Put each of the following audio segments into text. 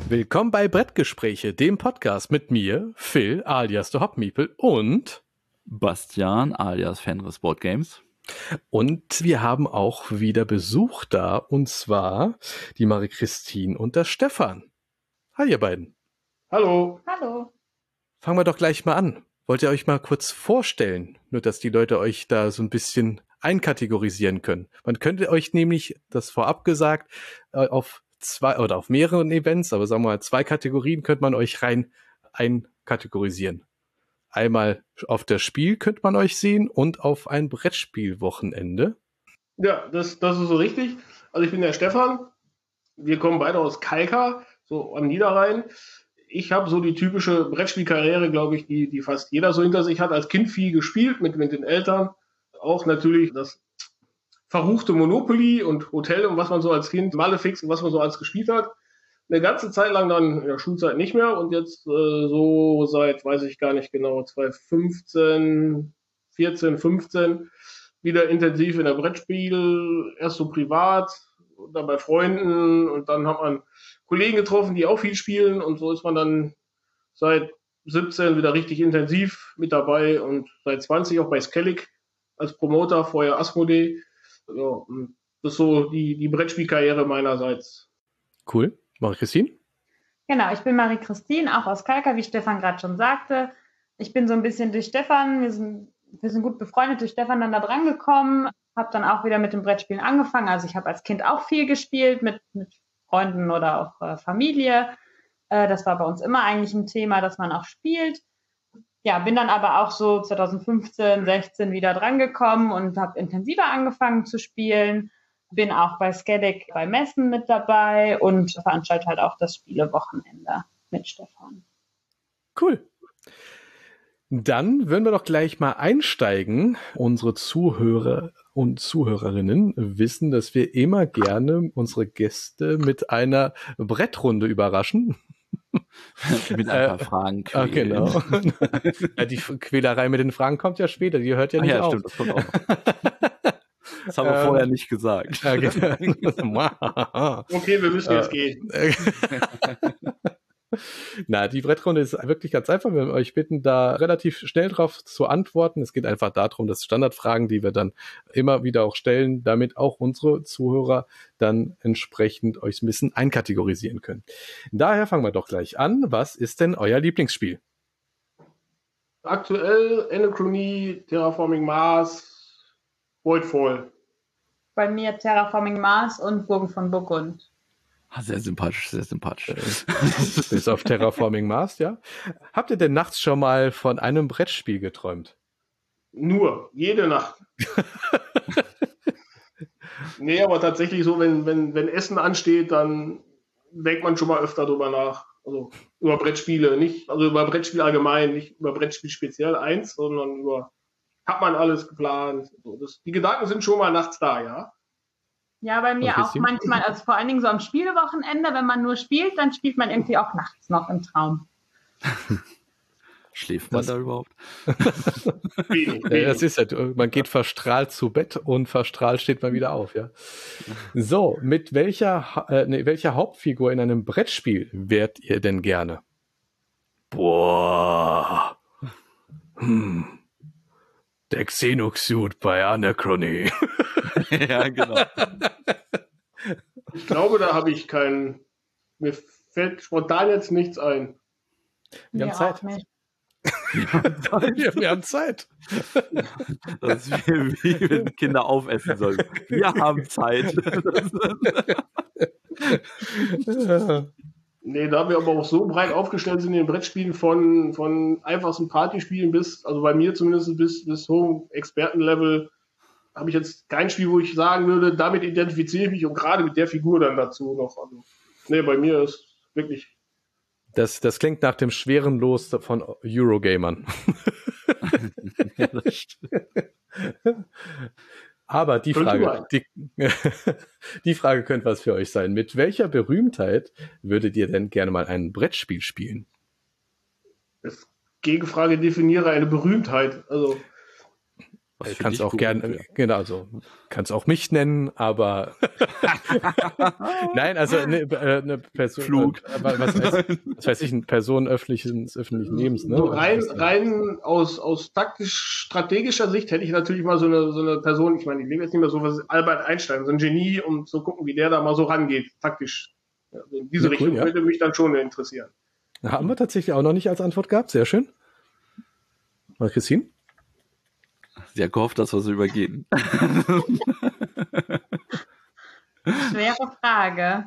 Willkommen bei Brettgespräche, dem Podcast mit mir, Phil alias The Hopmeeple und Bastian alias Fenris Board Games. Und wir haben auch wieder Besuch da, und zwar die Marie-Christine und der Stefan. Hi ihr beiden. Hallo. Hallo. Fangen wir doch gleich mal an. Wollt ihr euch mal kurz vorstellen, nur dass die Leute euch da so ein bisschen einkategorisieren können. Man könnte euch nämlich, das vorab gesagt, auf zwei oder auf mehreren Events, aber sagen wir mal 2 Kategorien könnte man euch rein einkategorisieren. Einmal auf das Spiel könnte man euch sehen und auf ein Brettspielwochenende. Ja, das ist so richtig. Also ich bin der Stefan. Wir kommen beide aus Kalka, so am Niederrhein. Ich habe so die typische Brettspielkarriere, glaube ich, die fast jeder so hinter sich hat. Als Kind viel gespielt mit den Eltern. Auch natürlich das verruchte Monopoly und Hotel und was man so als Kind, Malefiz und was man so alles gespielt hat. Eine ganze Zeit lang dann in der Schulzeit nicht mehr und jetzt so seit, weiß ich gar nicht genau, 2015, 14, 15 wieder intensiv in der Brettspiel, erst so privat, dann bei Freunden und dann hat man Kollegen getroffen, die auch viel spielen und so ist man dann seit 17 wieder richtig intensiv mit dabei und seit 20 auch bei Skellig als Promoter, vorher Asmodee. Ja, das ist so die Brettspielkarriere meinerseits. Cool. Marie-Christine? Genau, ich bin Marie-Christine, auch aus Kalka, wie Stefan gerade schon sagte. Ich bin so ein bisschen durch Stefan, wir sind gut befreundet, durch Stefan dann da dran gekommen, habe dann auch wieder mit dem Brettspielen angefangen. Also ich habe als Kind auch viel gespielt mit Freunden oder auch Familie. Das war bei uns immer eigentlich ein Thema, dass man auch spielt. Ja, bin dann aber auch so 2015, 16 wieder dran gekommen und habe intensiver angefangen zu spielen. Bin auch bei Skellig bei Messen mit dabei und veranstalte halt auch das Spielewochenende mit Stefan. Cool. Dann würden wir doch gleich mal einsteigen. Unsere Zuhörer und Zuhörerinnen wissen, dass wir immer gerne unsere Gäste mit einer Brettrunde überraschen. Mit ein paar Fragen quälen. Genau. Ja, die Quälerei mit den Fragen kommt ja später, die hört ja nicht auf. Stimmt, das kommt auch noch. Das haben wir vorher nicht gesagt. Okay, wir müssen jetzt gehen. Na, die Brettrunde ist wirklich ganz einfach. Wir euch bitten, da relativ schnell drauf zu antworten. Es geht einfach darum, dass Standardfragen, die wir dann immer wieder auch stellen, damit auch unsere Zuhörer dann entsprechend euch ein bisschen einkategorisieren können. Daher fangen wir doch gleich an. Was ist denn euer Lieblingsspiel? Aktuell Anachronie, Terraforming Mars, Voidfall. Bei mir Terraforming Mars und Burgen von Burgund. Sehr sympathisch, sehr sympathisch. Bis auf Terraforming Mars, ja. Habt ihr denn nachts schon mal von einem Brettspiel geträumt? Nur, jede Nacht. Nee, aber tatsächlich so, wenn Essen ansteht, dann denkt man schon mal öfter drüber nach. Also über Brettspiele, also über Brettspiel allgemein, nicht über Brettspiel speziell eins, sondern hat man alles geplant. So, die Gedanken sind schon mal nachts da, ja. Ja, bei mir auch manchmal, also vor allen Dingen so am Spielewochenende, wenn man nur spielt, dann spielt man irgendwie auch nachts noch im Traum. Schläft man da überhaupt? Wenig. Das ist halt, man geht verstrahlt zu Bett und verstrahlt steht man wieder auf, ja. So, mit welcher Hauptfigur in einem Brettspiel wärt ihr denn gerne? Boah. Der Xenosuit bei Anachronie. Ja, genau. Ich glaube, da habe ich mir fällt spontan jetzt nichts ein. Wir haben Zeit. Wir haben Zeit. Das ist wie wenn Kinder aufessen sollen. Wir haben Zeit. Nee, da wir aber auch so breit aufgestellt sind in den Brettspielen von einfachsten Partyspielen also bei mir zumindest bis hohem Expertenlevel, habe ich jetzt kein Spiel, wo ich sagen würde, damit identifiziere ich mich und gerade mit der Figur dann dazu noch. Also, nee, bei mir ist wirklich... Das klingt nach dem schweren Los von Eurogamern. Ja, das stimmt. Aber die Frage könnte was für euch sein. Mit welcher Berühmtheit würdet ihr denn gerne mal ein Brettspiel spielen? Das Gegenfrage definiere eine Berühmtheit. Also Was für Kannst dich auch gut gerne, ist. genau, also kannst auch mich nennen, aber nein, also eine Person, Flug. was weiß ich, eine Person öffentlichen Lebens, ne? So rein aus taktisch-strategischer Sicht hätte ich natürlich mal so eine Person, ich meine, ich lebe jetzt nicht mehr so, was Albert Einstein, so ein Genie, um zu gucken, wie der da mal so rangeht, taktisch. Ja, also in diese Ja, cool, Richtung ja. würde mich dann schon interessieren. Haben wir tatsächlich auch noch nicht als Antwort gehabt, sehr schön. Mal Christine? Sie hat gehofft, dass wir sie übergehen. Schwere Frage.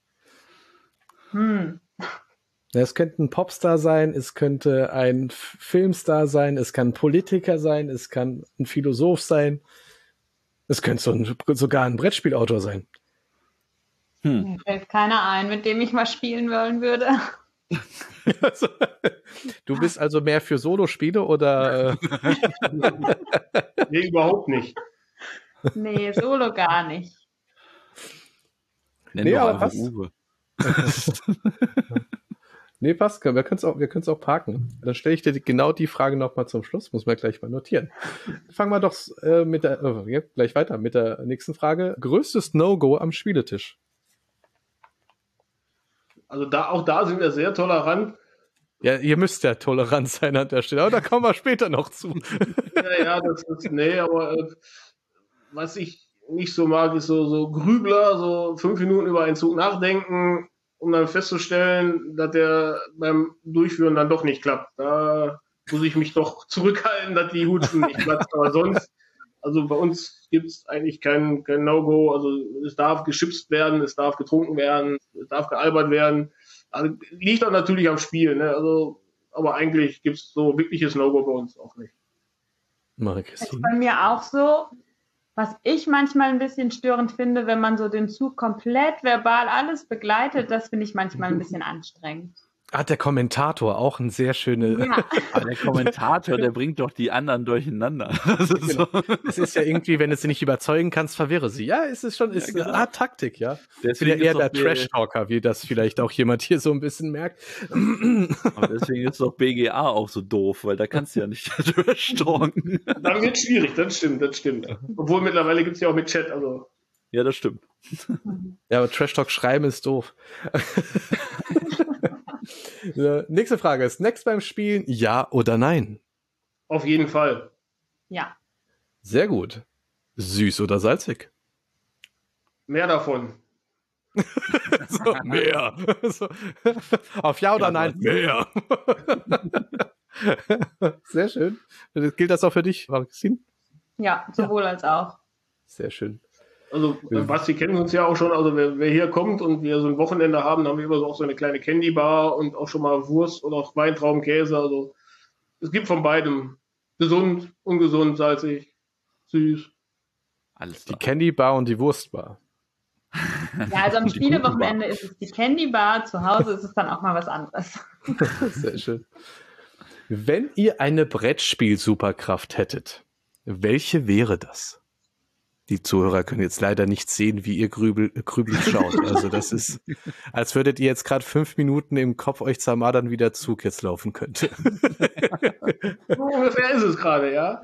Ja, es könnte ein Popstar sein, es könnte ein Filmstar sein, es kann ein Politiker sein, es kann ein Philosoph sein, es könnte sogar ein Brettspielautor sein. Mir fällt keiner ein, mit dem ich mal spielen wollen würde. Also, du bist also mehr für Solospiele oder? Nee, überhaupt nicht. Nee, Solo gar nicht. Nenn Nee, doch aber einfach was? Uwe. Nee, passt, wir können es auch parken. Dann stelle ich dir genau die Frage nochmal zum Schluss, muss man gleich mal notieren. Fangen wir doch gleich weiter mit der nächsten Frage. Größtes No-Go am Spieletisch? Also auch da sind wir sehr tolerant. Ja, ihr müsst ja tolerant sein an der Stelle, aber da kommen wir später noch zu. Ja, nee, aber was ich nicht so mag, ist so Grübler, so 5 Minuten über einen Zug nachdenken, um dann festzustellen, dass der beim Durchführen dann doch nicht klappt. Da muss ich mich doch zurückhalten, dass die Hutschen nicht platzt. Aber sonst, also bei uns gibt es eigentlich kein No-Go. Also es darf geschipst werden, es darf getrunken werden, es darf gealbert werden. Also liegt dann natürlich am Spiel, ne? Also, aber eigentlich gibt es so wirkliches No-Go bei uns auch nicht. Mal Das ist Christine. bei mir auch so. Was ich manchmal ein bisschen störend finde, wenn man so den Zug komplett verbal alles begleitet, das finde ich manchmal ein bisschen anstrengend. Der Kommentator, auch ein sehr schöne. Ja, Aber der Kommentator, der bringt doch die anderen durcheinander. Das ist Genau. so. Es ist ja irgendwie, wenn du sie nicht überzeugen kannst, verwirre sie. Ja, es ist schon genau. Taktik, ja. Ich bin ja Deswegen eher ist der doch Trash-Talker, wie das vielleicht auch jemand hier so ein bisschen merkt. Aber deswegen ist doch BGA auch so doof, weil da kannst du ja nicht durchstalken. Dann wird es schwierig, das stimmt. Obwohl mittlerweile gibt es ja auch mit Chat, also Ja, das stimmt. Ja, aber Trash-Talk schreiben ist doof. Nächste Frage. Snacks beim Spielen, ja oder nein? auf jeden Fall. ja. Sehr gut. Süß oder salzig? Mehr davon. So, mehr. So. Auf ja oder Ja, nein? was? Mehr. Sehr schön. Gilt das auch für dich, Christine? Ja, sowohl als auch. Sehr schön. Also Basti kennen uns ja auch schon, also wer hier kommt und wir so ein Wochenende haben, haben wir immer so auch so eine kleine Candy Bar und auch schon mal Wurst oder auch Weintraubenkäse. Also es gibt von beidem. Gesund, ungesund, salzig, süß. Alles Die klar. Candy Bar und die Wurstbar. Ja, also am Die Spielewochenende ist es die Candy Bar, zu Hause ist es dann auch mal was anderes. Sehr schön. Wenn ihr eine Brettspiel-Superkraft hättet, welche wäre das? Die Zuhörer können jetzt leider nicht sehen, wie ihr grübelig schaut. Also das ist, als würdet ihr jetzt gerade 5 Minuten im Kopf euch zermadern, wie der Zug jetzt laufen könnte. So ungefähr ist es gerade, ja.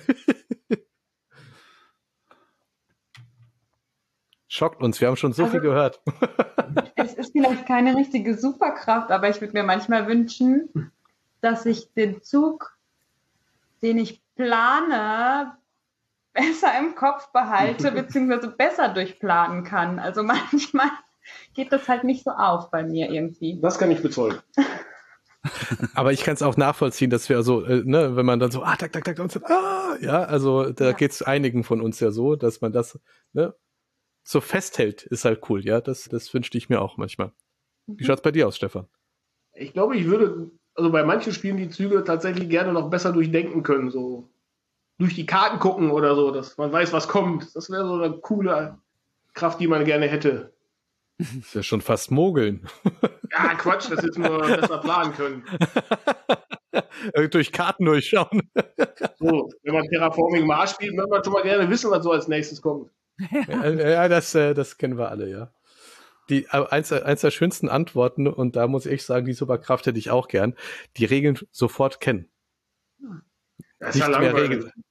Schockt uns, wir haben schon so viel gehört. Es ist vielleicht keine richtige Superkraft, aber ich würde mir manchmal wünschen, dass ich den Zug, den ich plane, besser im Kopf behalte, beziehungsweise besser durchplanen kann. Also manchmal geht das halt nicht so auf bei mir irgendwie. Das kann ich bezeugen. Aber ich kann es auch nachvollziehen, dass wir so, wenn man dann so, tak, und so, ja, also da geht's einigen von uns ja so, dass man das, so festhält, ist halt cool, ja, das wünschte ich mir auch manchmal. Wie schaut's bei dir aus, Stefan? Ich glaube, ich würde, also bei manchen Spielen die Züge tatsächlich gerne noch besser durchdenken können, so durch die Karten gucken oder so, dass man weiß, was kommt. Das wäre so eine coole Kraft, die man gerne hätte. Das ist ja schon fast Mogeln. Ja, Quatsch, das jetzt nur besser planen können. Durch Karten durchschauen. So, wenn man Terraforming Mars spielt, möchte man schon mal gerne wissen, was so als nächstes kommt. Ja, das kennen wir alle, ja. Eins der schönsten Antworten, und da muss ich sagen, die Superkraft hätte ich auch gern, die Regeln sofort kennen. Das ist ja Nicht mehr langweilig. Regeln.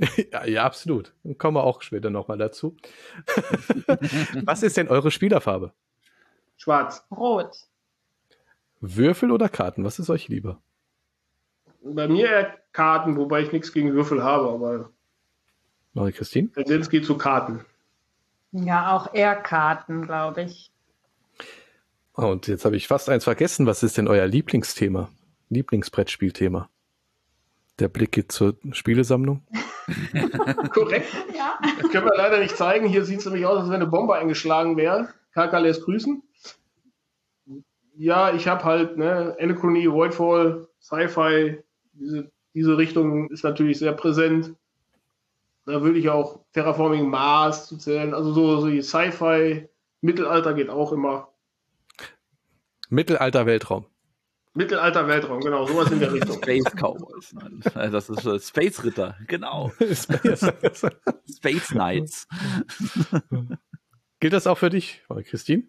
Ja, absolut. Dann kommen wir auch später nochmal dazu. Was ist denn eure Spielerfarbe? Schwarz. Rot. Würfel oder Karten? Was ist euch lieber? Bei mir eher Karten, wobei ich nichts gegen Würfel habe, aber Marie-Christine? Tendenz geht zu Karten. Ja, auch eher Karten, glaube ich. Oh, und jetzt habe ich fast eins vergessen. Was ist denn euer Lieblingsthema? Lieblingsbrettspielthema? Der Blick geht zur Spielesammlung. Korrekt. Ja. Das können wir leider nicht zeigen. Hier sieht es nämlich aus, als wenn eine Bombe eingeschlagen wäre. Kaka lässt grüßen. Ja, ich habe halt Anachrony, Voidfall, Sci-Fi. Diese Richtung ist natürlich sehr präsent. Da würde ich auch Terraforming Mars zu zählen. Also so die Sci-Fi, Mittelalter geht auch immer. Mittelalter Weltraum. Mittelalter Weltraum, genau, sowas in der Richtung. Space Cowboys. Nein, das ist Space Ritter, genau. Space Knights. Gilt das auch für dich, Christine?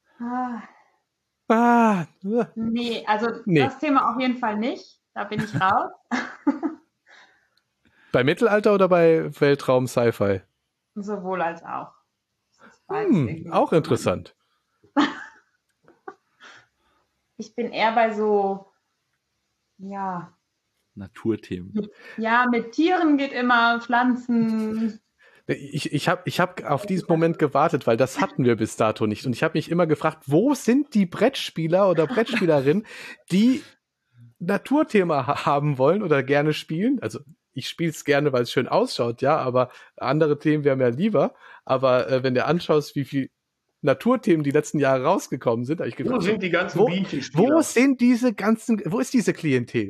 Nee, also Nee. das Thema auf jeden Fall nicht. Da bin ich raus. Bei Mittelalter oder bei Weltraum Sci-Fi? Sowohl als auch. Das ist beides irgendwie Auch so. interessant. Ich bin eher bei so, ja, Naturthemen. mit Tieren geht immer, Pflanzen. Ich hab auf diesen Moment gewartet, weil das hatten wir bis dato nicht. Und ich habe mich immer gefragt, wo sind die Brettspieler oder Brettspielerinnen, die Naturthema haben wollen oder gerne spielen? Also ich spiele es gerne, weil es schön ausschaut, ja, aber andere Themen wären mir lieber. Aber wenn du anschaust, wie viel Naturthemen die letzten Jahre rausgekommen sind, habe ich gefragt, Wo sind die ganzen Bienenspieler? Wo ist diese Klientel?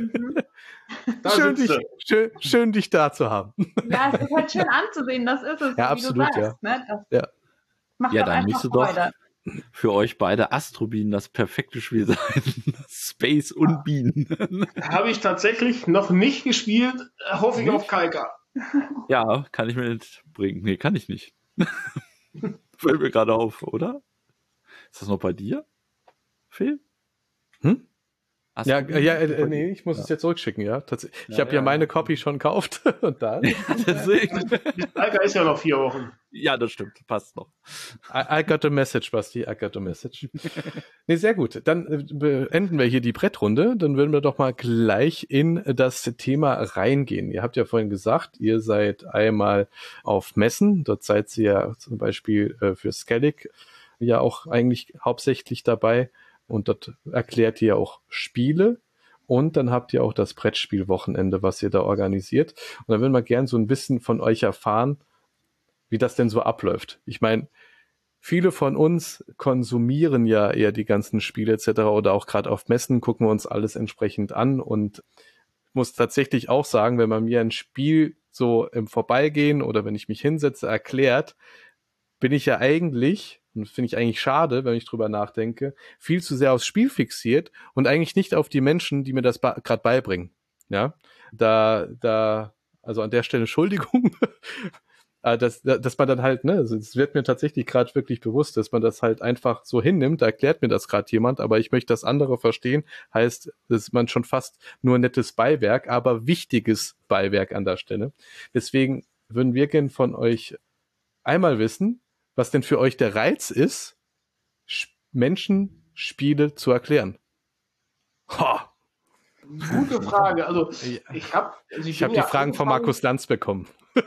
Da Schön, dich da zu haben. Ja, es ist halt schön anzusehen, das ist es, Ja, wie absolut, du sagst. Ne? Das Ja. macht Ja, doch dann einfach müsste doch Freude. für euch beide Astrobienen das perfekte Spiel sein. Space und Bienen. Habe ich tatsächlich noch nicht gespielt, hoffe ich auf Kalka. Ja, kann ich mir nicht bringen. Nee, kann ich nicht. Fällt mir gerade auf, oder? Ist das noch bei dir, Phil? Hm? Ja, Nee, ich muss es jetzt zurückschicken, ja. Ich habe ja meine Copy schon gekauft und dann. Deswegen. Kalka ist ja noch 4 Wochen. Ja, das stimmt, passt noch. I got a message, Basti, I got a message. Nee, sehr gut. Dann beenden wir hier die Brettrunde. Dann würden wir doch mal gleich in das Thema reingehen. Ihr habt ja vorhin gesagt, ihr seid einmal auf Messen. Dort seid ihr ja zum Beispiel für Skellig ja auch eigentlich hauptsächlich dabei. Und dort erklärt ihr auch Spiele. Und dann habt ihr auch das Brettspielwochenende, was ihr da organisiert. Und dann würden wir gern so ein bisschen von euch erfahren, wie das denn so abläuft. Ich meine, viele von uns konsumieren ja eher die ganzen Spiele etc. oder auch gerade auf Messen gucken wir uns alles entsprechend an und muss tatsächlich auch sagen, wenn man mir ein Spiel so im Vorbeigehen oder wenn ich mich hinsetze erklärt, bin ich ja eigentlich, und das finde ich eigentlich schade, wenn ich drüber nachdenke, viel zu sehr aufs Spiel fixiert und eigentlich nicht auf die Menschen, die mir das gerade beibringen. Ja, also an der Stelle Entschuldigung, dass man dann halt, also es wird mir tatsächlich gerade wirklich bewusst, dass man das halt einfach so hinnimmt, da erklärt mir das gerade jemand, aber ich möchte das andere verstehen, heißt, dass man schon fast nur nettes Beiwerk, aber wichtiges Beiwerk an der Stelle. Deswegen würden wir gerne von euch einmal wissen, was denn für euch der Reiz ist, Menschen Spiele zu erklären. Ha! Gute Frage. Also ich habe die Fragen von Markus Lanz bekommen.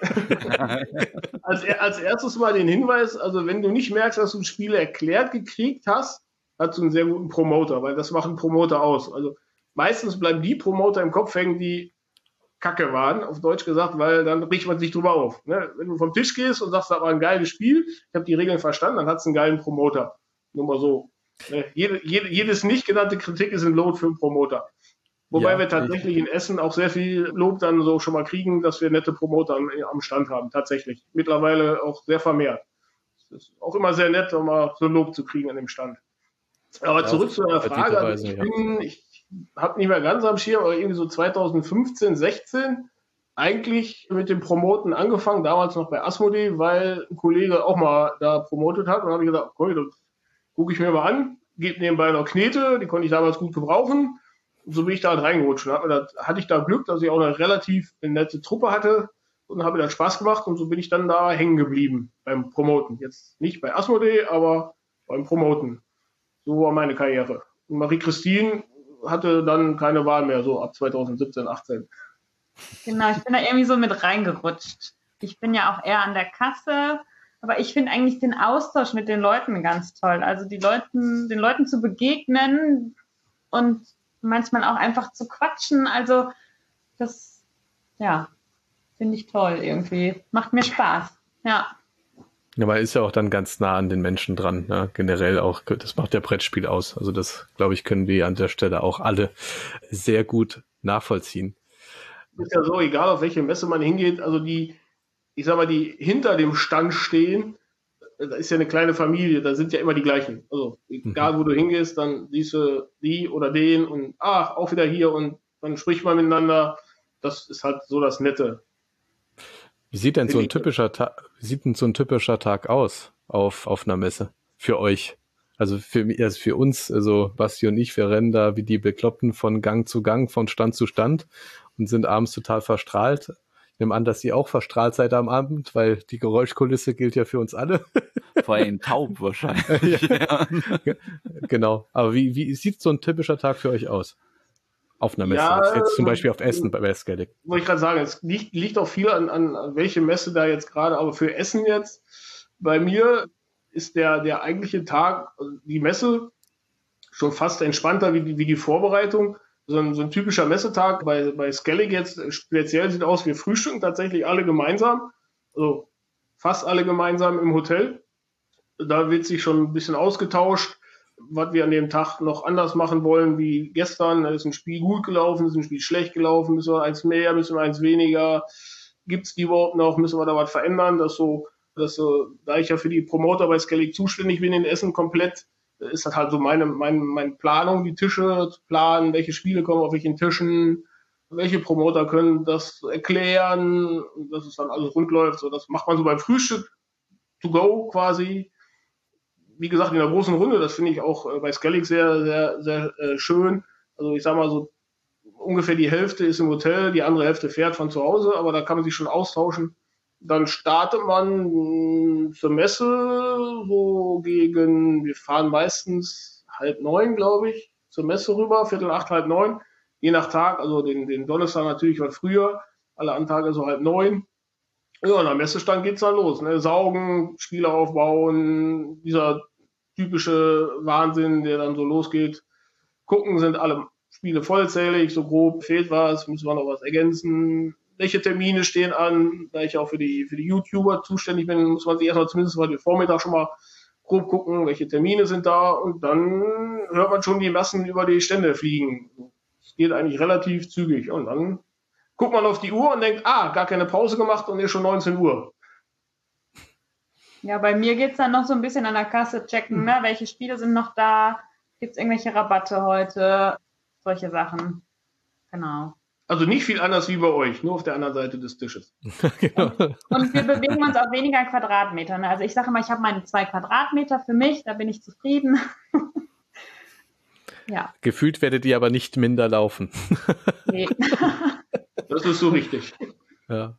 Als erstes mal den Hinweis, also wenn du nicht merkst, dass du ein Spiel erklärt gekriegt hast, hast du einen sehr guten Promoter, weil das machen Promoter aus. Also meistens bleiben die Promoter im Kopf hängen, die Kacke waren, auf Deutsch gesagt, weil dann riecht man sich drüber auf. Ne? Wenn du vom Tisch gehst und sagst, das war ein geiles Spiel, ich habe die Regeln verstanden, dann hat es einen geilen Promoter. Nur mal so. Ne? Jedes nicht genannte Kritik ist ein Lob für einen Promoter. Wobei wir tatsächlich in Essen auch sehr viel Lob dann so schon mal kriegen, dass wir nette Promoter am Stand haben, tatsächlich. Mittlerweile auch sehr vermehrt. Es ist auch immer sehr nett, mal so Lob zu kriegen an dem Stand. Aber zurück zu deiner Frage. Also ich habe nicht mehr ganz am Schirm, aber irgendwie so 2015, 16 eigentlich mit dem Promoten angefangen, damals noch bei Asmodee, weil ein Kollege auch mal da promotet hat. Und dann habe ich gesagt, okay, das gucke ich mir mal an, gebe nebenbei noch Knete, die konnte ich damals gut gebrauchen. Und so bin ich da halt reingerutscht. Und hatte ich da Glück, dass ich auch eine relativ nette Truppe hatte. und habe dann Spaß gemacht und so bin ich dann da hängen geblieben beim Promoten. Jetzt nicht bei Asmodee, aber beim Promoten. So war meine Karriere. Und Marie-Christine hatte dann keine Wahl mehr, so ab 2017, 18. Genau, ich bin da irgendwie so mit reingerutscht. Ich bin ja auch eher an der Kasse, aber ich finde eigentlich den Austausch mit den Leuten ganz toll. Also den Leuten zu begegnen und manchmal auch einfach zu quatschen. Also das, ja, finde ich toll irgendwie. Macht mir Spaß. Ja. Ja, man ist ja auch dann ganz nah an den Menschen dran, ne? Generell auch, das macht der Brettspiel aus. Also das, glaube ich, können wir an der Stelle auch alle sehr gut nachvollziehen. Ist ja so, egal auf welche Messe man hingeht, also die hinter dem Stand stehen, da ist ja eine kleine Familie, da sind ja immer die gleichen. Also egal, wo du hingehst, dann siehst du die oder den und auch wieder hier und dann spricht man miteinander. Das ist halt so das Nette. Wie sieht denn so ein typischer Tag aus auf einer Messe für euch? Also für uns, also Basti und ich, wir rennen da wie die Bekloppten von Gang zu Gang, von Stand zu Stand und sind abends total verstrahlt. Ich nehme an, dass ihr auch verstrahlt seid am Abend, weil die Geräuschkulisse gilt ja für uns alle. Vor allem taub wahrscheinlich. Ja. Genau. Aber wie sieht so ein typischer Tag für euch aus? Auf einer Messe. Ja, jetzt zum Beispiel auf Essen bei Skellig. Wollte ich gerade sagen, es liegt auch viel an welche Messe da jetzt gerade, aber für Essen jetzt, bei mir ist der eigentliche Tag, also die Messe, schon fast entspannter wie die Vorbereitung. So ein typischer Messetag bei Skellig jetzt speziell sieht aus, wir frühstücken tatsächlich alle gemeinsam, also fast alle gemeinsam im Hotel. Da wird sich schon ein bisschen ausgetauscht, was wir an dem Tag noch anders machen wollen wie gestern. Ist ein Spiel gut gelaufen, ist ein Spiel schlecht gelaufen, müssen wir eins mehr, müssen wir eins weniger, gibt es die überhaupt noch, müssen wir da was verändern, da ich ja für die Promoter bei Skellig zuständig bin in Essen komplett, ist das halt so meine Planung, die Tische zu planen, welche Spiele kommen auf welchen Tischen, welche Promoter können das erklären, dass es dann alles rund läuft. So, das macht man so beim Frühstück to go quasi. Wie gesagt, in der großen Runde, das finde ich auch bei Skellig sehr, sehr, sehr schön. Also ich sag mal so, ungefähr die Hälfte ist im Hotel, die andere Hälfte fährt von zu Hause, aber da kann man sich schon austauschen. Dann startet man zur Messe so wir fahren meistens 8:30, glaube ich, zur Messe rüber, 7:45, 8:30, je nach Tag, also den Donnerstag natürlich was früher, alle anderen Tage so 8:30. Ja, und am Messestand geht's dann los, ne? Saugen, Spiele aufbauen, dieser typische Wahnsinn, der dann so losgeht. Gucken, sind alle Spiele vollzählig, so grob, fehlt was, müssen wir noch was ergänzen. Welche Termine stehen an? Da ich auch für die YouTuber zuständig bin, muss man sich erstmal zumindest heute Vormittag schon mal grob gucken, welche Termine sind da und dann hört man schon die Massen über die Stände fliegen. Es geht eigentlich relativ zügig und dann guckt man auf die Uhr und denkt, gar keine Pause gemacht und ist schon 19 Uhr. Ja, bei mir geht es dann noch so ein bisschen an der Kasse checken, ne? Welche Spiele sind noch da? Gibt es irgendwelche Rabatte heute? Solche Sachen. Genau. Also nicht viel anders wie bei euch, nur auf der anderen Seite des Tisches. Genau. Und wir bewegen uns auf weniger Quadratmeter. Ne? Also ich sage immer, ich habe meine 2 Quadratmeter für mich, da bin ich zufrieden. Ja. Gefühlt werdet ihr aber nicht minder laufen. Nee. Das ist so richtig. Ja.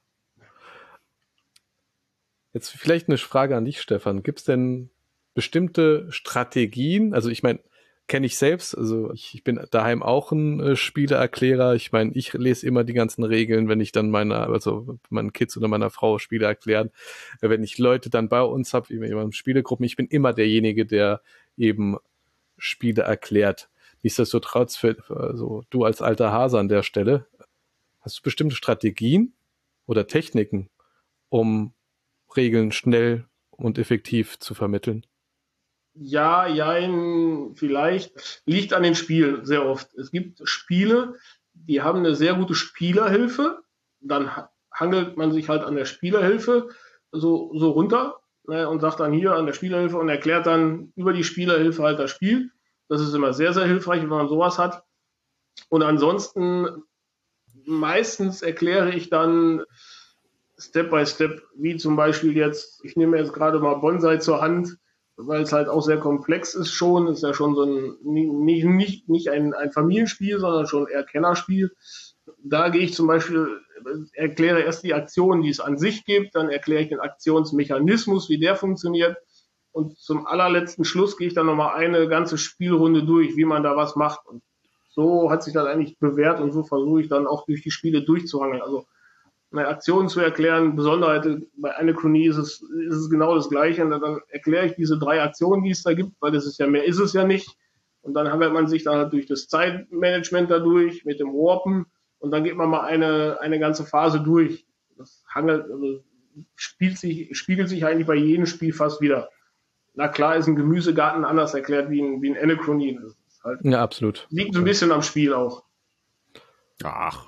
Jetzt vielleicht eine Frage an dich, Stefan. Gibt es denn bestimmte Strategien? Also ich meine, kenne ich selbst. Also ich bin daheim auch ein Spieleerklärer. Ich meine, ich lese immer die ganzen Regeln, wenn ich dann meinen Kids oder meiner Frau Spiele erklären. Wenn ich Leute dann bei uns habe, immer Spielegruppen, ich bin immer derjenige, der eben Spiele erklärt. Nichtsdestotrotz, also du als alter Hase an der Stelle, hast du bestimmte Strategien oder Techniken, um Regeln schnell und effektiv zu vermitteln? Ja, jein, vielleicht. Liegt an den Spielen sehr oft. Es gibt Spiele, die haben eine sehr gute Spielerhilfe. Dann hangelt man sich halt an der Spielerhilfe so runter, ne, und sagt dann hier an der Spielerhilfe und erklärt dann über die Spielerhilfe halt das Spiel. Das ist immer sehr, sehr hilfreich, wenn man sowas hat. Und ansonsten meistens erkläre ich dann Step by Step, wie zum Beispiel jetzt, ich nehme jetzt gerade mal Bonsai zur Hand, weil es halt auch sehr komplex ist schon. Ist ja schon so nicht ein Familienspiel, sondern schon eher Kennerspiel. Da gehe ich zum Beispiel erkläre erst die Aktion, die es an sich gibt, dann erkläre ich den Aktionsmechanismus, wie der funktioniert. Und zum allerletzten Schluss gehe ich dann nochmal eine ganze Spielrunde durch, wie man da was macht. Und so hat sich das eigentlich bewährt und so versuche ich dann auch durch die Spiele durchzuhangeln. Also eine Aktion zu erklären, Besonderheit bei Anachronie ist es genau das Gleiche. Und dann erkläre ich diese 3 Aktionen, die es da gibt, weil das ist ja mehr ist es ja nicht. Und dann hangelt man sich dann halt durch das Zeitmanagement dadurch mit dem Warpen und dann geht man mal eine ganze Phase durch. Das spiegelt sich eigentlich bei jedem Spiel fast wieder. Na klar ist ein Gemüsegarten anders erklärt wie ein Anachronie. Das ist halt, ja, absolut. Liegt so ein bisschen am Spiel auch. Ach.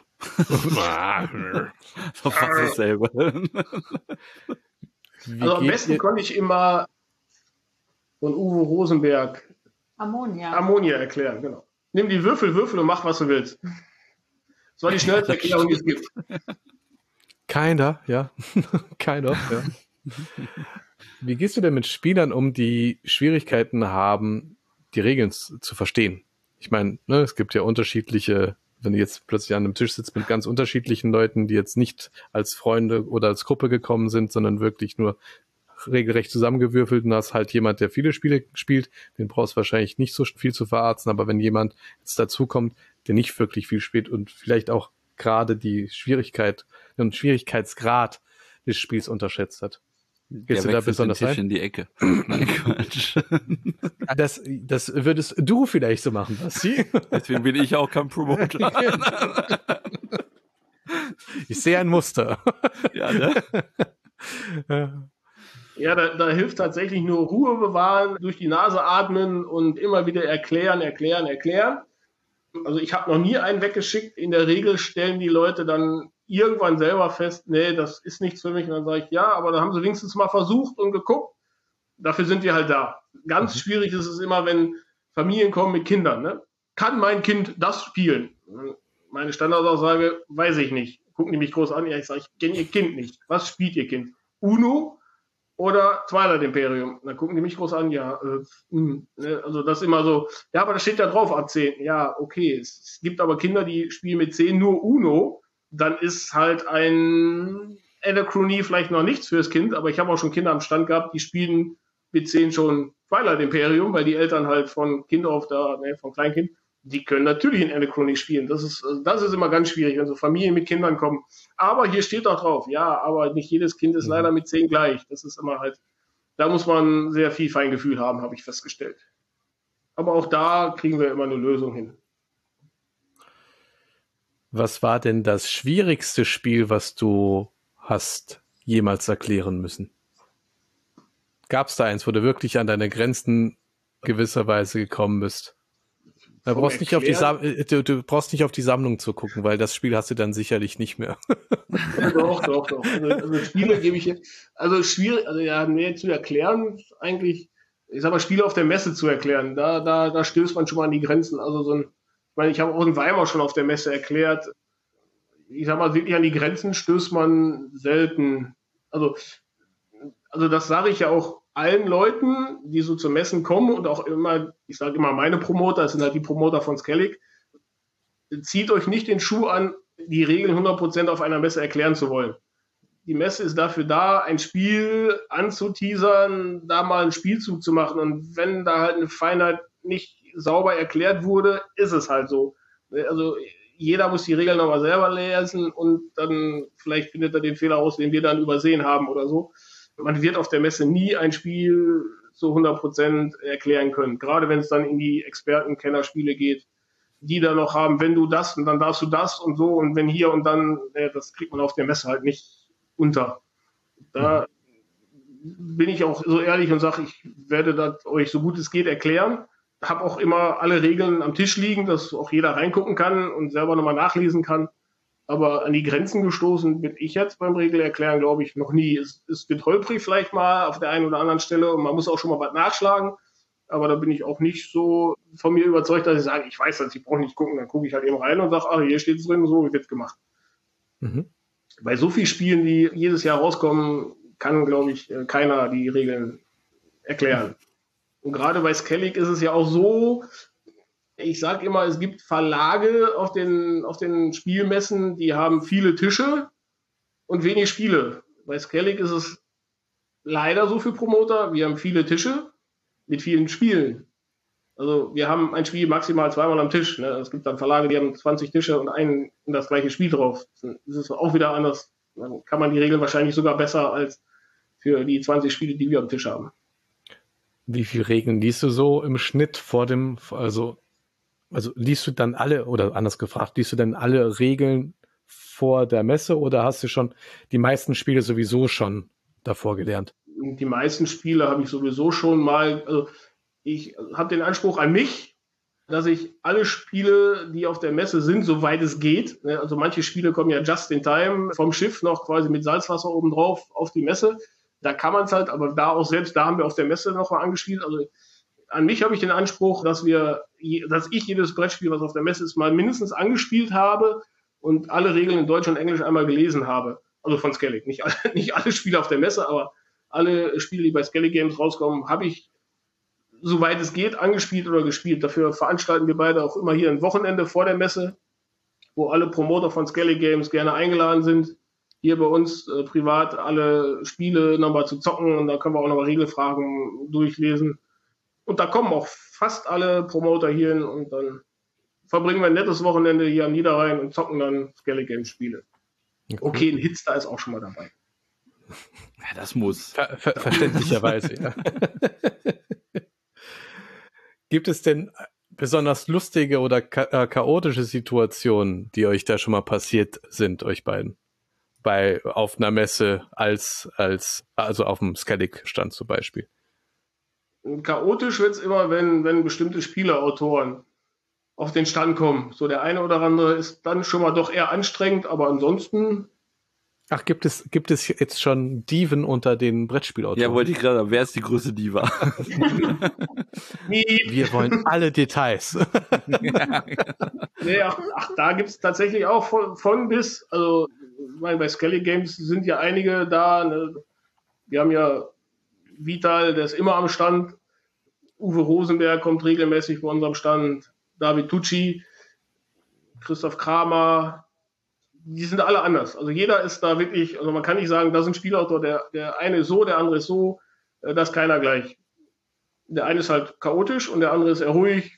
So fast dasselbe. Also am besten konnte ich immer von Uwe Rosenberg Ammonia erklären, genau. Nimm die Würfel und mach, was du willst. Das war die schnellste Erklärung, die es gibt. Keiner, ja. Keiner, ja. Wie gehst du denn mit Spielern um, die Schwierigkeiten haben, die Regeln zu verstehen? Ich meine, ne, es gibt ja unterschiedliche, wenn du jetzt plötzlich an einem Tisch sitzt mit ganz unterschiedlichen Leuten, die jetzt nicht als Freunde oder als Gruppe gekommen sind, sondern wirklich nur regelrecht zusammengewürfelt und hast halt jemand, der viele Spiele spielt, den brauchst du wahrscheinlich nicht so viel zu verarzen, aber wenn jemand jetzt dazukommt, der nicht wirklich viel spielt und vielleicht auch gerade die Schwierigkeit und Schwierigkeitsgrad des Spiels unterschätzt hat. Gehst du da besonders den Tisch in die Ecke. Nein, Quatsch. Das würdest du vielleicht so machen, Basti. Deswegen bin ich auch kein Promoter. Ich sehe ein Muster. Ja, ne? Ja, da hilft tatsächlich nur Ruhe bewahren, durch die Nase atmen und immer wieder erklären. Also ich habe noch nie einen weggeschickt. In der Regel stellen die Leute dann irgendwann selber fest, nee, das ist nichts für mich. Und dann sage ich, ja, aber da haben sie wenigstens mal versucht und geguckt. Dafür sind wir halt da. Ganz schwierig ist es immer, wenn Familien kommen mit Kindern. Ne? Kann mein Kind das spielen? Meine Standardaussage, weiß ich nicht. Gucken die mich groß an. Ja, ich sage, ich kenne ihr Kind nicht. Was spielt ihr Kind? Uno oder Twilight Imperium? Dann gucken die mich groß an. Ja, also das ist immer so. Ja, aber da steht ja drauf ab 10. Ja, okay. Es gibt aber Kinder, die spielen mit 10 nur Uno. Dann ist halt ein Anachronie vielleicht noch nichts fürs Kind, aber ich habe auch schon Kinder am Stand gehabt, die spielen mit 10 schon Twilight Imperium, weil die Eltern halt von Kind auf von Kleinkind, die können natürlich in Anachronie spielen. Das ist immer ganz schwierig, wenn so Familien mit Kindern kommen. Aber hier steht doch drauf, ja, aber nicht jedes Kind ist leider mit 10 gleich. Das ist immer halt, da muss man sehr viel Feingefühl haben, habe ich festgestellt. Aber auch da kriegen wir immer eine Lösung hin. Was war denn das schwierigste Spiel, was du hast jemals erklären müssen? Gab es da eins, wo du wirklich an deine Grenzen gewisserweise gekommen bist? Du brauchst nicht auf die Sammlung zu gucken, weil das Spiel hast du dann sicherlich nicht mehr. Doch. Also Spiele gebe ich jetzt, also schwierig, zu erklären, eigentlich, ich sag mal, Spiele auf der Messe zu erklären, da stößt man schon mal an die Grenzen. Also ich habe auch in Weimar schon auf der Messe erklärt, ich sag mal, wirklich an die Grenzen stößt man selten. Also das sage ich ja auch allen Leuten, die so zu Messen kommen und auch immer, ich sage immer meine Promoter, das sind halt die Promoter von Skellig, zieht euch nicht den Schuh an, die Regeln 100% auf einer Messe erklären zu wollen. Die Messe ist dafür da, ein Spiel anzuteasern, da mal einen Spielzug zu machen und wenn da halt eine Feinheit nicht sauber erklärt wurde, ist es halt so. Also jeder muss die Regeln nochmal selber lesen und dann vielleicht findet er den Fehler aus, den wir dann übersehen haben oder so. Man wird auf der Messe nie ein Spiel zu 100% erklären können. Gerade wenn es dann in die Experten-Kennerspiele geht, die da noch haben, wenn du das und dann darfst du das und so und wenn hier und dann, das kriegt man auf der Messe halt nicht unter. Da bin ich auch so ehrlich und sage, ich werde das euch so gut es geht erklären. Habe auch immer alle Regeln am Tisch liegen, dass auch jeder reingucken kann und selber nochmal nachlesen kann. Aber an die Grenzen gestoßen bin ich jetzt beim Regelerklären, glaube ich, noch nie. Es wird holprig vielleicht mal auf der einen oder anderen Stelle und man muss auch schon mal was nachschlagen. Aber da bin ich auch nicht so von mir überzeugt, dass ich sage, ich weiß das, ich brauche nicht gucken. Dann gucke ich halt eben rein und sage, ach, hier steht es drin, so wird gemacht. Mhm. Bei so vielen Spielen, die jedes Jahr rauskommen, kann, glaube ich, keiner die Regeln erklären. Und gerade bei Skellig ist es ja auch so, Ich sage immer, es gibt Verlage auf den Spielmessen, die haben viele Tische und wenig Spiele. Bei Skellig ist es leider so für Promoter. Wir haben viele Tische mit vielen Spielen. Also wir haben ein Spiel maximal zweimal am Tisch. Ne? Es gibt dann Verlage, die haben 20 Tische und das gleiche Spiel drauf. Das ist auch wieder anders. Dann kann man die Regeln wahrscheinlich sogar besser als für die 20 Spiele, die wir am Tisch haben. Wie viele Regeln liest du so im Schnitt also liest du dann alle, oder anders gefragt, liest du dann alle Regeln vor der Messe oder hast du schon die meisten Spiele sowieso schon davor gelernt? Die meisten Spiele habe ich sowieso schon mal, also ich habe den Anspruch an mich, dass ich alle Spiele, die auf der Messe sind, soweit es geht, also manche Spiele kommen ja just in time vom Schiff noch quasi mit Salzwasser obendrauf auf die Messe, da kann man es halt, aber selbst da haben wir auf der Messe noch mal angespielt, also an mich habe ich den Anspruch, dass ich jedes Brettspiel, was auf der Messe ist, mal mindestens angespielt habe und alle Regeln in Deutsch und Englisch einmal gelesen habe, also von Skellig, nicht alle Spiele auf der Messe, aber alle Spiele, die bei Skellig Games rauskommen, habe ich soweit es geht, angespielt oder gespielt. Dafür veranstalten wir beide auch immer hier ein Wochenende vor der Messe, wo alle Promoter von Skellig Games gerne eingeladen sind, hier bei uns privat alle Spiele nochmal zu zocken und da können wir auch nochmal Regelfragen durchlesen. Und da kommen auch fast alle Promoter hier hin und dann verbringen wir ein nettes Wochenende hier am Niederrhein und zocken dann Skellig Games Spiele. Okay, ein Hitstar ist auch schon mal dabei. Ja, das muss. Verständlicherweise, ja. Gibt es denn besonders lustige oder chaotische Situationen, die euch da schon mal passiert sind, euch beiden? Auf einer Messe also auf dem Skellig-Stand zum Beispiel. Chaotisch wird es immer, wenn bestimmte Spieleautoren auf den Stand kommen. So der eine oder andere ist dann schon mal doch eher anstrengend, aber ansonsten. Ach, gibt es jetzt schon Diven unter den Brettspielautoren? Ja, wollte ich gerade, wer ist die größte Diva? Wir wollen alle Details. Nee, da gibt es tatsächlich auch von bis, also ich meine, bei Skellig Games sind ja einige da, ne? Wir haben ja Vital, der ist immer am Stand, Uwe Rosenberg kommt regelmäßig bei unserem Stand, David Tucci, Christoph Kramer, die sind alle anders. Also jeder ist da wirklich, also man kann nicht sagen, da ist ein Spielautor, der eine ist so, der andere ist so, das ist keiner gleich. Der eine ist halt chaotisch und der andere ist eher ruhig.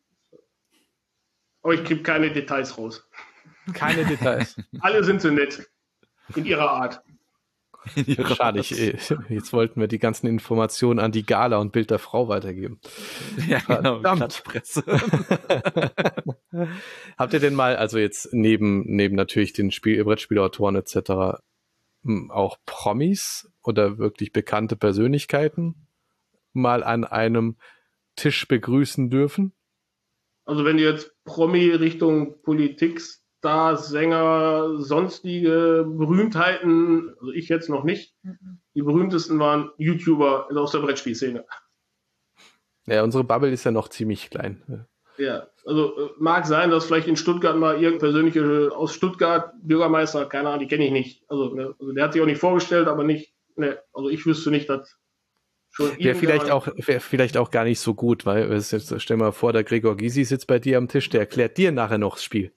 Aber ich kriege keine Details raus. Keine Details. Alle sind so nett. In ihrer Art. Schade, jetzt wollten wir die ganzen Informationen an die Gala und Bild der Frau weitergeben. Ja, genau. Klatschpresse. Habt ihr denn mal, also jetzt neben natürlich den Brettspielautoren etc., auch Promis oder wirklich bekannte Persönlichkeiten mal an einem Tisch begrüßen dürfen? Also wenn du jetzt Promi Richtung Politik, Stars, Sänger, sonstige Berühmtheiten, also ich jetzt noch nicht. Die berühmtesten waren YouTuber aus der Brettspielszene. Ja, unsere Bubble ist ja noch ziemlich klein. Ja, also mag sein, dass vielleicht in Stuttgart mal irgendein persönlicher aus Stuttgart, Bürgermeister, keine Ahnung, die kenne ich nicht. Also der hat sich auch nicht vorgestellt, aber nicht, also ich wüsste nicht, dass schon wäre vielleicht auch gar nicht so gut, weil jetzt, stell mal vor, der Gregor Gysi sitzt bei dir am Tisch, der erklärt dir nachher noch das Spiel.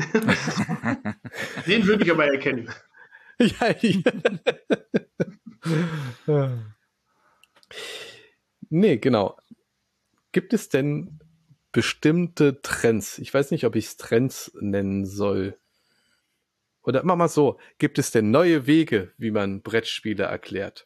Den würde ich aber erkennen. Ja. Nee, genau. Gibt es denn bestimmte Trends? Ich weiß nicht, ob ich es Trends nennen soll. Oder mach mal so, gibt es denn neue Wege, wie man Brettspiele erklärt?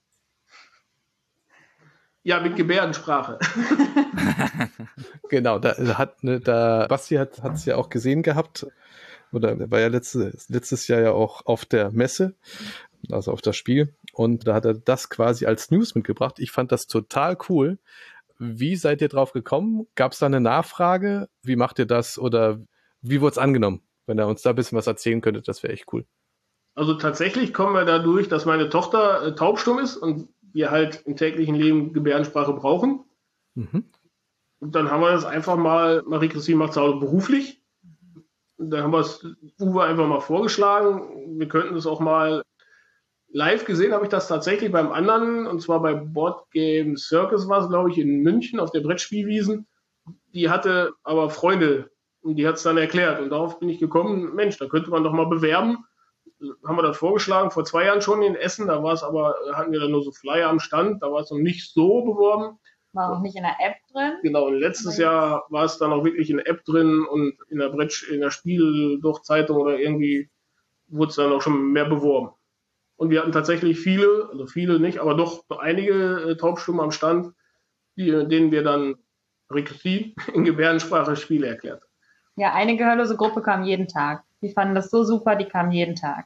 Ja, mit Gebärdensprache. Genau, Basti hat es ja auch gesehen gehabt, oder er war ja letztes Jahr ja auch auf der Messe, also auf das Spiel, und da hat er das quasi als News mitgebracht. Ich fand das total cool. Wie seid ihr drauf gekommen? Gab es da eine Nachfrage? Wie macht ihr das oder wie wurde es angenommen? Wenn er uns da ein bisschen was erzählen könnte, das wäre echt cool. Also tatsächlich kommen wir dadurch, dass meine Tochter taubstumm ist und wir halt im täglichen Leben Gebärdensprache brauchen. Mhm. Und dann haben wir das einfach mal, Marie-Christine macht es auch beruflich. Und dann haben wir es Uwe einfach mal vorgeschlagen. Wir könnten es auch mal live gesehen, habe ich das tatsächlich beim anderen, und zwar bei Board Game Circus war es, glaube ich, in München auf der Brettspielwiesen. die hatte aber Freunde und die hat es dann erklärt. Und darauf bin ich gekommen, Mensch, da könnte man doch mal bewerben. Haben wir das vorgeschlagen, vor 2 Jahren schon in Essen, da war es aber, hatten wir dann nur so Flyer am Stand, da war es noch nicht so beworben. War auch nicht in der App drin. Genau, und letztes Jahr war es dann auch wirklich in der App drin und in der Spiel-Zeitung oder irgendwie wurde es dann auch schon mehr beworben. Und wir hatten tatsächlich viele, also viele nicht, aber doch einige Taubstummen am Stand, denen wir dann Rekrutie in Gebärdensprache Spiele erklärt. Ja, eine gehörlose Gruppe kam jeden Tag. Die fanden das so super, die kamen jeden Tag.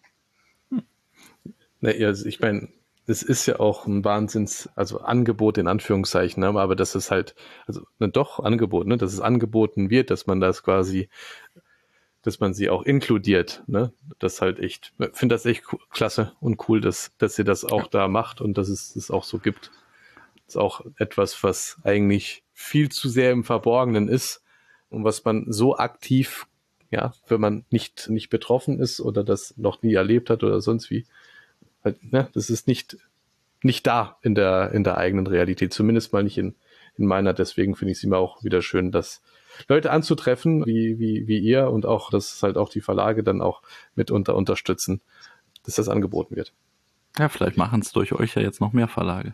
Also ich meine, es ist ja auch ein also Angebot in Anführungszeichen, ne? Aber das ist halt, also doch Angebot, ne? Dass es angeboten wird, dass man das quasi, dass man sie auch inkludiert, ne? Das halt echt, ich finde das echt klasse und cool, dass ihr das auch da macht und dass es das auch so gibt. Das ist auch etwas, was eigentlich viel zu sehr im Verborgenen ist und was man so aktiv, ja, wenn man nicht betroffen ist oder das noch nie erlebt hat oder sonst wie, halt, ne, das ist nicht da in der eigenen Realität, zumindest mal nicht in meiner. Deswegen finde ich es immer auch wieder schön, dass Leute anzutreffen, wie ihr und auch, dass halt auch die Verlage dann auch mitunter unterstützen, dass das angeboten wird. Ja, vielleicht machen es durch euch ja jetzt noch mehr Verlage.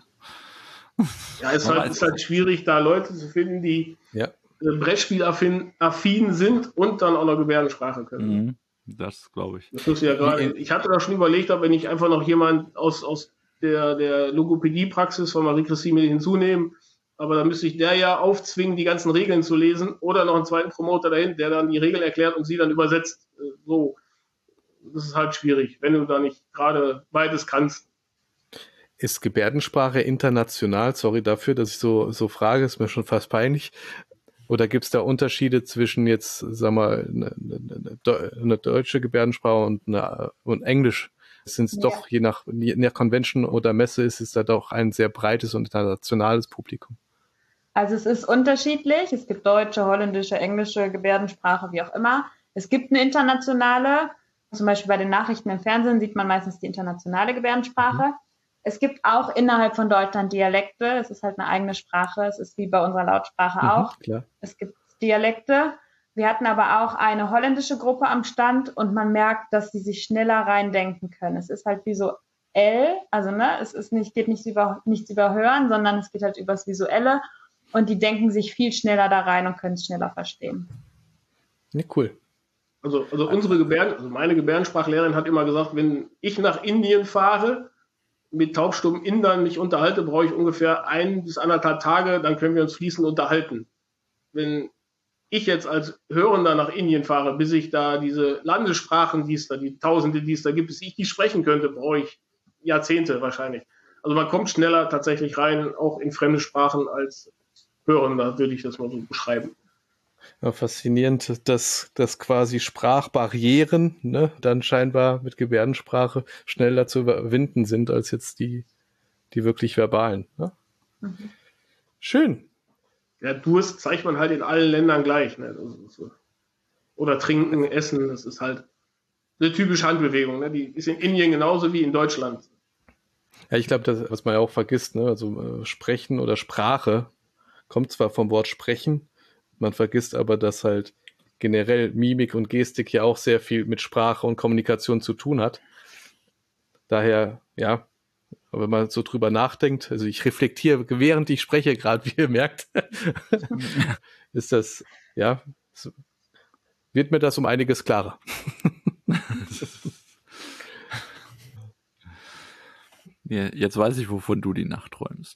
Ja, es ist halt schwierig, da Leute zu finden, die Brettspielaffin sind und dann auch noch Gebärdensprache können. Mhm, das glaube ich. Das ist ja gerade. Ich hatte da schon überlegt, ob wenn ich einfach noch jemand aus der Logopädie-Praxis von Marie-Christine mit hinzunehmen, aber dann müsste ich der ja aufzwingen, die ganzen Regeln zu lesen oder noch einen zweiten Promoter dahin, der dann die Regeln erklärt und sie dann übersetzt. So. Das ist halt schwierig, wenn du da nicht gerade beides kannst. Ist Gebärdensprache international? Sorry dafür, dass ich so frage, ist mir schon fast peinlich. Oder gibt es da Unterschiede zwischen jetzt, sagen wir, eine deutsche Gebärdensprache und Englisch? Sind es doch, je nach Convention oder Messe, ist es da doch ein sehr breites und internationales Publikum? Also es ist unterschiedlich. Es gibt deutsche, holländische, englische Gebärdensprache, wie auch immer. Es gibt eine internationale. Zum Beispiel bei den Nachrichten im Fernsehen sieht man meistens die internationale Gebärdensprache. Mhm. Es gibt auch innerhalb von Deutschland Dialekte. Es ist halt eine eigene Sprache. Es ist wie bei unserer Lautsprache auch. Klar. Es gibt Dialekte. Wir hatten aber auch eine holländische Gruppe am Stand und man merkt, dass sie sich schneller reindenken können. Es ist halt visuell, also es ist geht nichts über Hören, sondern es geht halt übers Visuelle und die denken sich viel schneller da rein und können es schneller verstehen. Ja, cool. Also meine Gebärdensprachlehrerin hat immer gesagt, wenn ich nach Indien fahre, mit taubstummen Indern mich unterhalte, brauche ich ungefähr 1 bis 1,5 Tage, dann können wir uns fließend unterhalten. Wenn ich jetzt als Hörender nach Indien fahre, bis ich da diese Landessprachen, die Tausende, die es da gibt, bis ich die sprechen könnte, brauche ich Jahrzehnte wahrscheinlich. Also man kommt schneller tatsächlich rein, auch in fremde Sprachen als Hörender, würde ich das mal so beschreiben. Ja, faszinierend, dass quasi Sprachbarrieren, ne, dann scheinbar mit Gebärdensprache schneller zu überwinden sind als jetzt die wirklich verbalen. Ne? Mhm. Schön. Ja, Durst zeigt man halt in allen Ländern gleich. Ne? Oder trinken, essen, das ist halt eine typische Handbewegung. Ne? Die ist in Indien genauso wie in Deutschland. Ja, ich glaube, das, was man ja auch vergisst, ne? Also Sprechen oder Sprache kommt zwar vom Wort Sprechen, man vergisst aber, dass halt generell Mimik und Gestik ja auch sehr viel mit Sprache und Kommunikation zu tun hat. Daher, ja, wenn man so drüber nachdenkt, also ich reflektiere, während ich spreche gerade, wie ihr merkt, ist das, ja, wird mir das um einiges klarer. Ja, jetzt weiß ich, wovon du die Nacht träumst.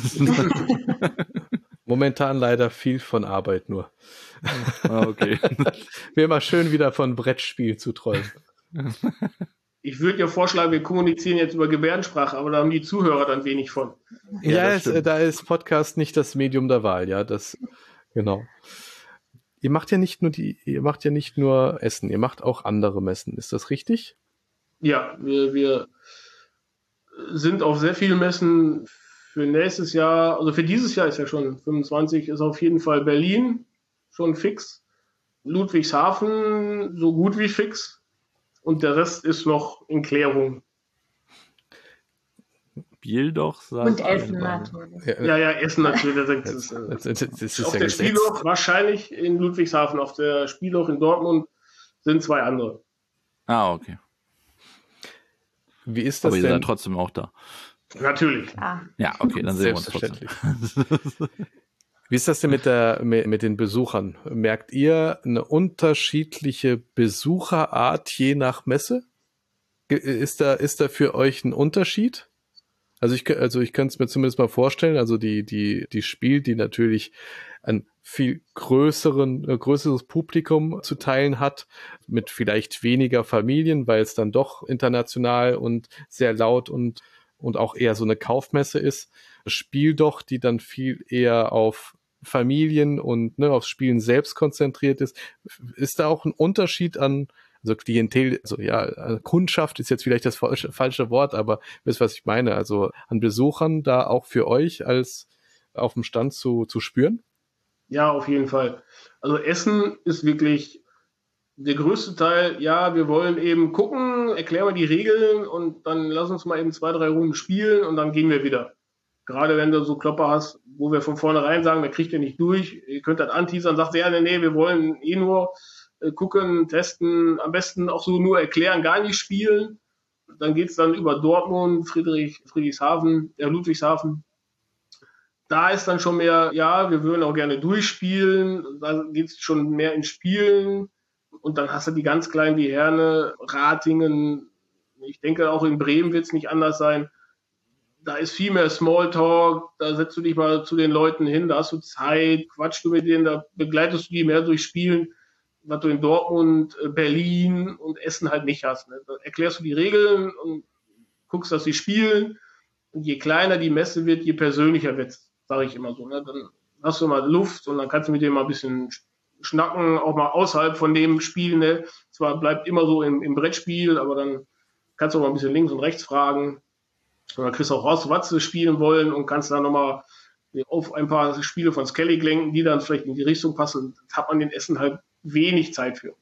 Momentan leider viel von Arbeit nur. Okay. Wäre mal schön, wieder von Brettspiel zu träumen. Ich würde ja vorschlagen, wir kommunizieren jetzt über Gebärdensprache, aber da haben die Zuhörer dann wenig von. Ja, da ist Podcast nicht das Medium der Wahl, ja, das, genau. Ihr macht ja nicht nur Essen, ihr macht auch andere Messen, ist das richtig? Ja, wir sind auf sehr vielen Messen für nächstes Jahr, also für dieses Jahr ist ja schon 25, ist auf jeden Fall Berlin schon fix, Ludwigshafen so gut wie fix und der Rest ist noch in Klärung. Spieldoch sagt. Und Essen natürlich. Ja, Essen natürlich. Das ist Auf ja der Gesetz. Spieldoch wahrscheinlich in Ludwigshafen, auf der Spieldoch in Dortmund sind 2 andere. Okay. Wie ist das Aber ihr seid denn? trotzdem auch da. Natürlich. Ah, Ja, okay, dann sehen wir uns Selbstverständlich. trotzdem. Wie ist das denn mit den Besuchern? Merkt ihr eine unterschiedliche Besucherart je nach Messe? Ist da für euch ein Unterschied? Also ich könnte es mir zumindest mal vorstellen, also die Spiel, die natürlich ein viel größeres Publikum zu teilen hat, mit vielleicht weniger Familien, weil es dann doch international und sehr laut und auch eher so eine Kaufmesse ist. Spiel doch, die dann viel eher auf Familien und aufs Spielen selbst konzentriert ist. Ist da auch ein Unterschied an, also Klientel, also ja, Kundschaft ist jetzt vielleicht das falsche Wort, aber wisst, was ich meine, also an Besuchern da auch für euch als auf dem Stand zu spüren? Ja, auf jeden Fall. Also Essen ist wirklich der größte Teil. Ja, wir wollen eben gucken, erklären wir die Regeln und dann lass uns mal eben 2, 3 Runden spielen und dann gehen wir wieder. Gerade wenn du so Klopper hast, wo wir von vornherein sagen, da kriegt ihr nicht durch, ihr könnt das anteasern, sagt ja, nee, wir wollen nur gucken, testen, am besten auch so nur erklären, gar nicht spielen. Dann geht's dann über Dortmund, Friedrichshafen, Ludwigshafen. Da ist dann schon mehr, ja, wir würden auch gerne durchspielen, da geht's schon mehr ins Spielen. Und dann hast du die ganz kleinen wie Herne, Ratingen, ich denke auch in Bremen wird's nicht anders sein. Da ist viel mehr Smalltalk, da setzt du dich mal zu den Leuten hin, da hast du Zeit, quatschst du mit denen, da begleitest du die mehr durch Spielen, was du in Dortmund, Berlin und Essen halt nicht hast. Ne? Da erklärst du die Regeln und guckst, dass sie spielen. Und je kleiner die Messe wird, je persönlicher wird's, sage ich immer so. Ne? Dann hast du mal Luft und dann kannst du mit denen mal ein bisschen schnacken, auch mal außerhalb von dem Spiel. Ne? Zwar bleibt immer so im Brettspiel, aber dann kannst du auch mal ein bisschen links und rechts fragen. Und dann kriegst du auch raus, was sie spielen wollen und kannst dann nochmal auf ein paar Spiele von Skellig lenken, die dann vielleicht in die Richtung passen. Da hat man den Essen halt wenig Zeit für.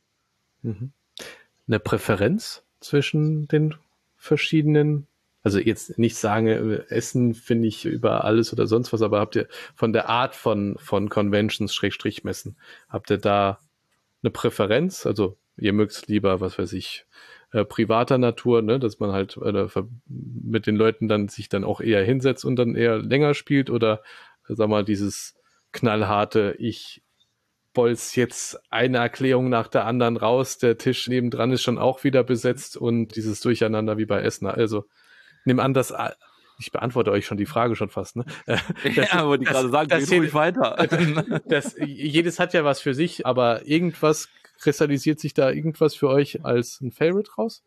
Eine Präferenz zwischen den verschiedenen, also jetzt nicht sagen, Essen finde ich über alles oder sonst was, aber habt ihr von der Art von Conventions, Messen, habt ihr da eine Präferenz? Also ihr mögt es lieber, was weiß ich, privater Natur, ne, dass man halt mit den Leuten dann sich dann auch eher hinsetzt und dann eher länger spielt oder sag mal dieses knallharte, ich bolz jetzt eine Erklärung nach der anderen raus, der Tisch nebendran ist schon auch wieder besetzt und dieses Durcheinander wie bei Essen. Also nimm an, dass ich beantworte euch schon die Frage schon fast, ne? Ja, wollte ich gerade sagen, geht ruhig weiter. Jedes hat ja was für sich, aber irgendwas kristallisiert sich da irgendwas für euch als ein Favorite raus?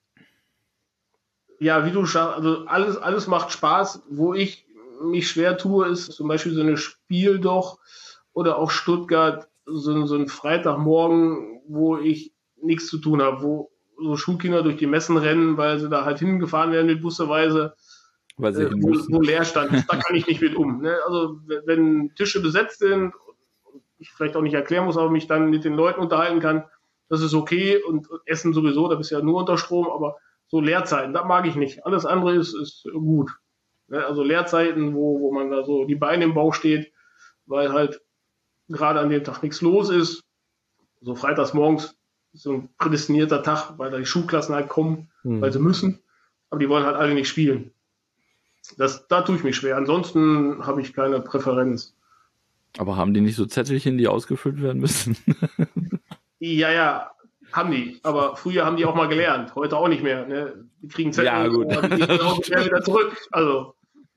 Ja, wie du sagst, also alles macht Spaß. Wo ich mich schwer tue, ist zum Beispiel so eine Spieldoch oder auch Stuttgart, so ein Freitagmorgen, wo ich nichts zu tun habe, wo so Schulkinder durch die Messen rennen, weil sie da halt hingefahren werden mit busseweise, wo Leerstand ist. Da kann ich nicht mit um. Ne? Also wenn Tische besetzt sind, ich vielleicht auch nicht erklären muss, aber mich dann mit den Leuten unterhalten kann, das ist okay und Essen sowieso, da bist du ja nur unter Strom, aber so Leerzeiten, das mag ich nicht. Alles andere ist gut. Ne? Also Leerzeiten, wo man da so die Beine im Bauch steht, weil halt gerade an dem Tag nichts los ist. So freitags morgens ist so ein prädestinierter Tag, weil da die Schulklassen halt kommen, weil sie müssen, aber die wollen halt alle nicht spielen. Da tue ich mich schwer. Ansonsten habe ich keine Präferenz. Aber haben die nicht so Zettelchen, die ausgefüllt werden müssen? Ja, haben die. Aber früher haben die auch mal gelernt. Heute auch nicht mehr. Ne? Die kriegen Zettel Ja, gut. und die gehen auch schnell wieder zurück. Also.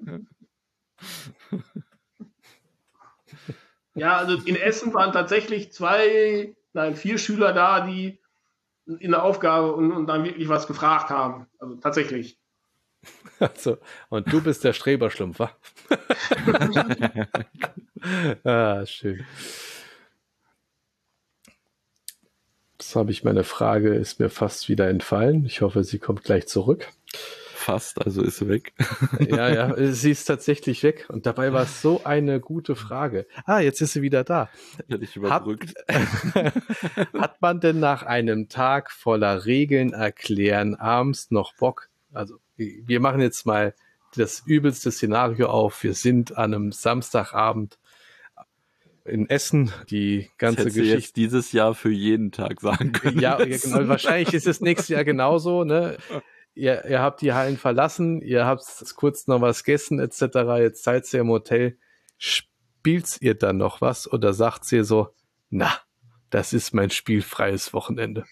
Ja, also in Essen waren tatsächlich 4 Schüler da, die in der Aufgabe und dann wirklich was gefragt haben. Also tatsächlich. Also, und du bist der Streberschlumpf, wa? Schön. Jetzt habe ich meine Frage, ist mir fast wieder entfallen. Ich hoffe, sie kommt gleich zurück. Fast, also ist sie weg. Ja, sie ist tatsächlich weg. Und dabei war es so eine gute Frage. Jetzt ist sie wieder da. Hätte ich überbrückt. Hat man denn nach einem Tag voller Regeln erklären abends noch Bock? Also wir machen jetzt mal das übelste Szenario auf. Wir sind an einem Samstagabend in Essen, die ganze das hättest du Geschichte. jetzt dieses Jahr für jeden Tag sagen können. Ja, genau. Wahrscheinlich ist es nächstes Jahr genauso, ne? Ihr habt die Hallen verlassen, ihr habt kurz noch was gegessen, etc. Jetzt seid ihr im Hotel. Spielt ihr dann noch was oder sagt ihr so, na, das ist mein spielfreies Wochenende?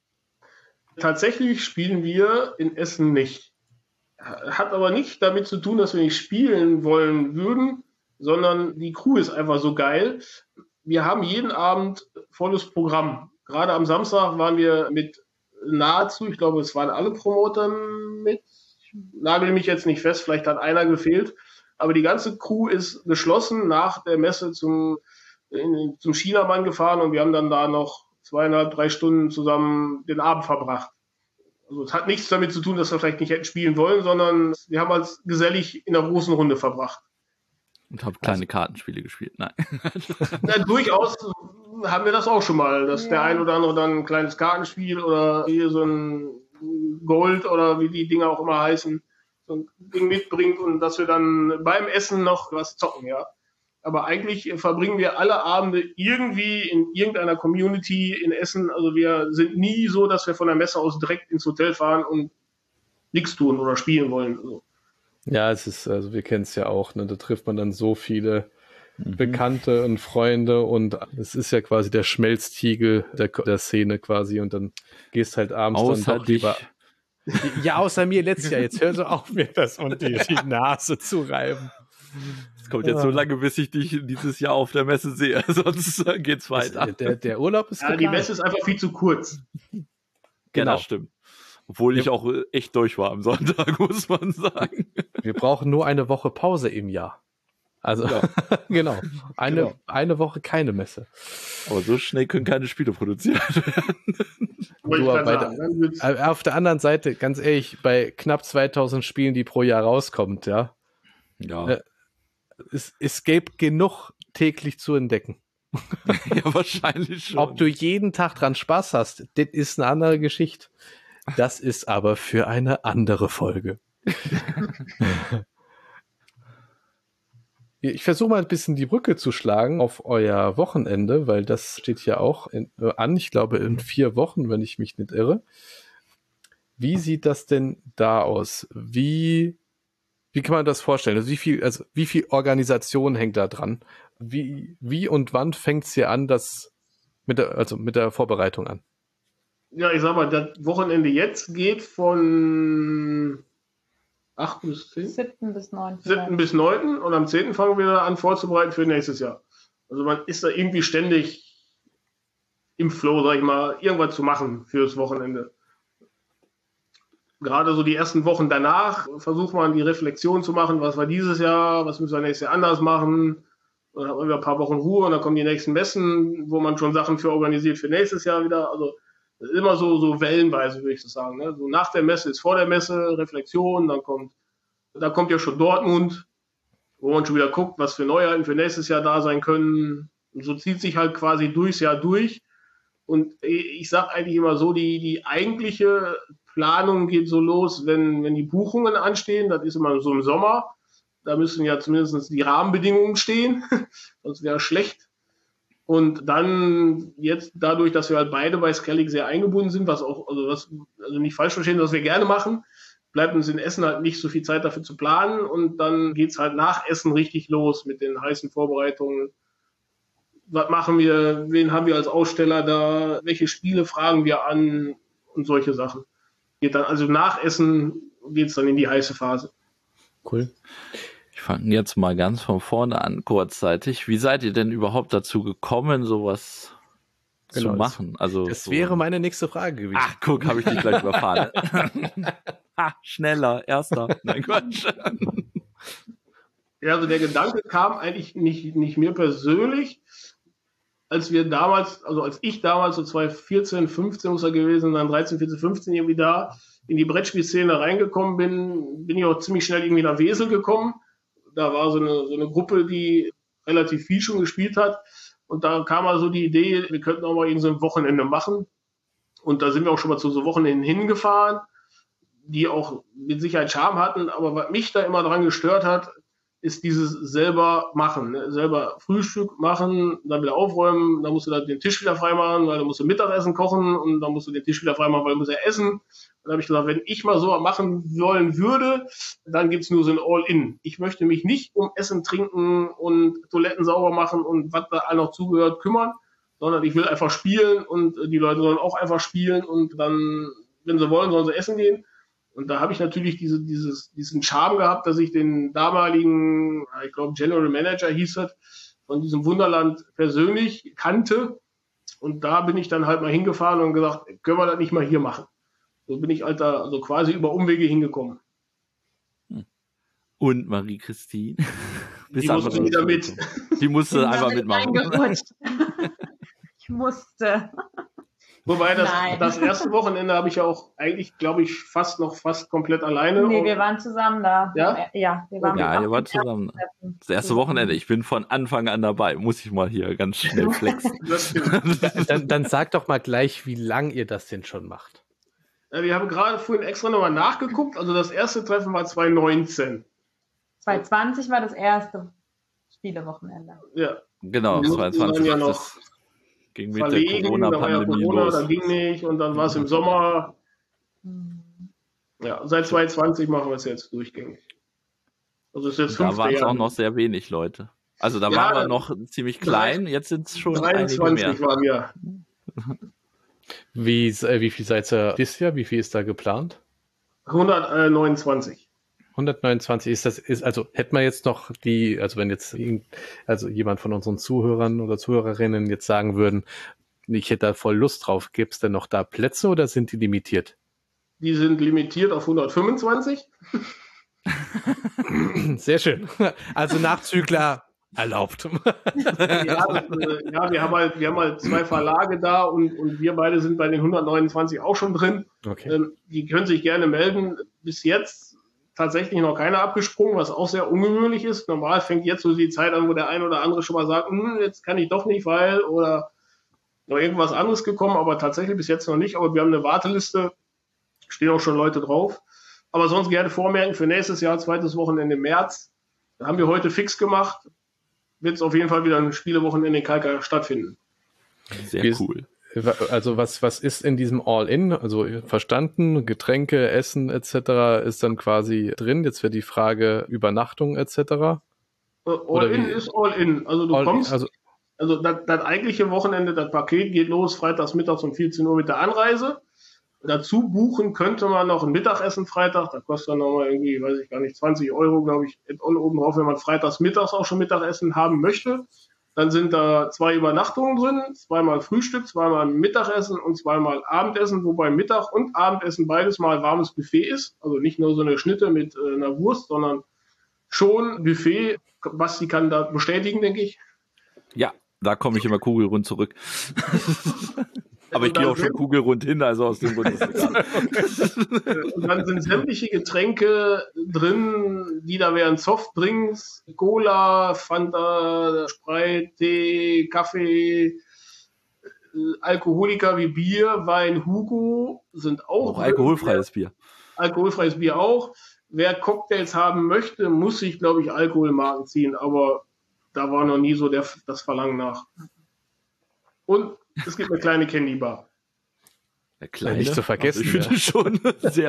Tatsächlich spielen wir in Essen nicht. Hat aber nicht damit zu tun, dass wir nicht spielen wollen würden, sondern die Crew ist einfach so geil. Wir haben jeden Abend volles Programm. Gerade am Samstag waren wir mit nahezu, ich glaube, es waren alle Promoter mit. Ich nagel mich jetzt nicht fest, vielleicht hat einer gefehlt. Aber die ganze Crew ist geschlossen nach der Messe zum Chinamann gefahren und wir haben dann da noch 2,5, 3 Stunden zusammen den Abend verbracht. Also es hat nichts damit zu tun, dass wir vielleicht nicht hätten spielen wollen, sondern wir haben als gesellig in einer großen Runde verbracht. Und habe kleine Kartenspiele gespielt. Nein. Na, durchaus haben wir das auch schon mal, dass der ein oder andere dann ein kleines Kartenspiel oder hier so ein Gold oder wie die Dinger auch immer heißen, so ein Ding mitbringt und dass wir dann beim Essen noch was zocken, ja. Aber eigentlich verbringen wir alle Abende irgendwie in irgendeiner Community in Essen. Also wir sind nie so, dass wir von der Messe aus direkt ins Hotel fahren und nichts tun oder spielen wollen. Also. Ja, es ist, also wir kennen es ja auch, ne? Da trifft man dann so viele Bekannte und Freunde und es ist ja quasi der Schmelztiegel der Szene quasi und dann gehst halt abends Außer dann doch lieber. Ja, außer mir letztes Jahr. Jetzt hör so auf, mir das und die Nase zu reiben. Es kommt jetzt so lange, bis ich dich dieses Jahr auf der Messe sehe, sonst geht's weiter. Der Urlaub ist ja, die Messe ist einfach viel zu kurz. Genau, Genau. das stimmt. Obwohl ich auch echt durch war am Sonntag, muss man sagen. Wir brauchen nur eine Woche Pause im Jahr. Also, genau. Eine Woche keine Messe. Aber so schnell können keine Spiele produziert werden. Auf der anderen Seite, ganz ehrlich, bei knapp 2000 Spielen, die pro Jahr rauskommt, ja. Es gäbe genug täglich zu entdecken. Ja, wahrscheinlich schon. Ob du jeden Tag dran Spaß hast, das ist eine andere Geschichte. Das ist aber für eine andere Folge. Ich versuche mal ein bisschen die Brücke zu schlagen auf euer Wochenende, weil das steht ja auch an, ich glaube in 4 Wochen, wenn ich mich nicht irre. Wie sieht das denn da aus? Wie kann man das vorstellen? Also wie viel Organisation hängt da dran? Wie und wann fängt es hier an, mit der Vorbereitung an? Ja, ich sag mal, das Wochenende jetzt geht von 8. bis 10? 7. bis 9. 7. bis 9. Und am 10. fangen wir an vorzubereiten für nächstes Jahr. Also man ist da irgendwie ständig im Flow, sag ich mal, irgendwas zu machen fürs Wochenende. Gerade so die ersten Wochen danach versucht man die Reflexion zu machen, was war dieses Jahr, was müssen wir nächstes Jahr anders machen. Dann hat man wieder ein paar Wochen Ruhe und dann kommen die nächsten Messen, wo man schon Sachen für organisiert für nächstes Jahr wieder. Also immer so wellenweise, würde ich das sagen. Ne? So nach der Messe ist vor der Messe Reflexion, dann kommt ja schon Dortmund, wo man schon wieder guckt, was für Neuheiten für nächstes Jahr da sein können. Und so zieht sich halt quasi durchs Jahr durch. Und ich sage eigentlich immer so, die eigentliche Planung geht so los, wenn die Buchungen anstehen. Das ist immer so im Sommer. Da müssen ja zumindest die Rahmenbedingungen stehen, sonst wäre es schlecht. Und dann jetzt dadurch, dass wir halt beide bei Skellig sehr eingebunden sind, also nicht falsch verstehen, was wir gerne machen, bleibt uns in Essen halt nicht so viel Zeit dafür zu planen. Und dann geht's halt nach Essen richtig los mit den heißen Vorbereitungen. Was machen wir? Wen haben wir als Aussteller da? Welche Spiele fragen wir an? Und solche Sachen. Also nach Essen geht's dann in die heiße Phase. Cool. Ich fange jetzt mal ganz von vorne an, kurzzeitig. Wie seid ihr denn überhaupt dazu gekommen, sowas zu machen? Also das wäre meine nächste Frage gewesen. Ach, guck, habe ich dich gleich überfahren. Schneller, erster. Nein, Quatsch. Ja, also der Gedanke kam eigentlich nicht mir persönlich, als ich damals so 2014, 15 muss er gewesen sein, 13, 14, 15 irgendwie da in die Brettspielszene reingekommen bin ich auch ziemlich schnell irgendwie nach Wesel gekommen. Da war so eine Gruppe, die relativ viel schon gespielt hat. Und da kam also die Idee, wir könnten auch mal so ein Wochenende machen. Und da sind wir auch schon mal zu so Wochenenden hingefahren. die auch mit Sicherheit Charme hatten, aber was mich da immer dran gestört hat, ist dieses selber machen, ne? Selber Frühstück machen, dann wieder aufräumen, dann musst du dann den Tisch wieder freimachen, weil dann musst du Mittagessen kochen und dann musst du den Tisch wieder freimachen, weil du musst ja essen. Dann habe ich gesagt, wenn ich mal so machen wollen würde, dann gibt's nur so ein All-In. Ich möchte mich nicht um Essen, Trinken und Toiletten sauber machen und was da all noch zugehört kümmern, sondern ich will einfach spielen und die Leute sollen auch einfach spielen und dann, wenn sie wollen, sollen sie essen gehen. Und da habe ich natürlich diesen Charme gehabt, dass ich den damaligen, ich glaube General Manager hieß es, von diesem Wunderland persönlich kannte. Und da bin ich dann halt mal hingefahren und gesagt, können wir das nicht mal hier machen? So bin ich also quasi über Umwege hingekommen. Und Marie-Christine? Die musste wieder mit. Die musste einfach mitmachen. Ich musste. Wobei das erste Wochenende habe ich ja auch eigentlich, glaube ich, fast komplett alleine. Nee, wir waren zusammen da. Ja? Ja, wir waren ihr wart zusammen. Das erste Wochenende, ich bin von Anfang an dabei. Muss ich mal hier ganz schnell flexen. Dann sag doch mal gleich, wie lang ihr das denn schon macht. Ja, wir haben gerade vorhin extra nochmal nachgeguckt. Also das erste Treffen war 2019. 2020 war das erste Spielewochenende. Ja. Genau, 2020 ja noch ging mit der Corona-Pandemie los. Da ging nicht und dann war es im Sommer. Ja, seit 2020 machen wir es jetzt durchgängig. Also ist jetzt 5 Da waren es auch noch sehr wenig Leute. Also da waren wir noch ziemlich klein, jetzt sind es schon 23 waren wir. Wie viel seid ihr dieses Jahr? Wie viel ist da geplant? 129. 129 also hätte man jetzt noch wenn jetzt jemand von unseren Zuhörern oder Zuhörerinnen jetzt sagen würden, ich hätte da voll Lust drauf, gäbe es denn noch da Plätze oder sind die limitiert? Die sind limitiert auf 125. Sehr schön. Also Nachzügler erlaubt. Wir haben halt 2 Verlage da und wir beide sind bei den 129 auch schon drin. Okay. Die können sich gerne melden. Bis jetzt tatsächlich noch keiner abgesprungen, was auch sehr ungewöhnlich ist. Normal fängt jetzt so die Zeit an, wo der ein oder andere schon mal sagt, jetzt kann ich doch nicht, weil oder noch irgendwas anderes gekommen, aber tatsächlich bis jetzt noch nicht. Aber wir haben eine Warteliste, stehen auch schon Leute drauf. Aber sonst gerne vormerken für nächstes Jahr, 2. Wochenende im März. Da haben wir heute fix gemacht. Wird es auf jeden Fall wieder ein Spielewochenende in Kalka stattfinden. Sehr cool. Also was ist in diesem All-In? Also verstanden, Getränke, Essen etc. ist dann quasi drin. Jetzt wäre die Frage Übernachtung etc. All-In ist All-In. Also du kommst, also das eigentliche Wochenende, das Paket geht los freitags mittags um 14 Uhr mit der Anreise. Dazu buchen könnte man noch ein Mittagessen Freitag. Das kostet dann nochmal irgendwie, weiß ich gar nicht, 20 €, glaube ich, oben drauf, wenn man freitags mittags auch schon Mittagessen haben möchte. Dann sind da 2 Übernachtungen drin, 2-mal Frühstück, 2-mal Mittagessen und 2-mal Abendessen, wobei Mittag und Abendessen beides mal warmes Buffet ist. Also nicht nur so eine Schnitte mit einer Wurst, sondern schon Buffet. Basti kann da bestätigen, denke ich. Ja, da komme ich immer kugelrund zurück. Aber ich gehe auch schon kugelrund hin, also aus dem Grund ist es egal. Und dann sind sämtliche Getränke drin, die da wären Softdrinks, Cola, Fanta, Sprite, Tee, Kaffee, Alkoholiker wie Bier, Wein, Hugo sind auch alkoholfreies Bier. Alkoholfreies Bier auch. Wer Cocktails haben möchte, muss sich, glaube ich, Alkoholmarken ziehen, aber da war noch nie so das Verlangen nach. Und es gibt eine kleine Candy-Bar. Eine kleine? Nicht zu vergessen. Ich finde schon sehr...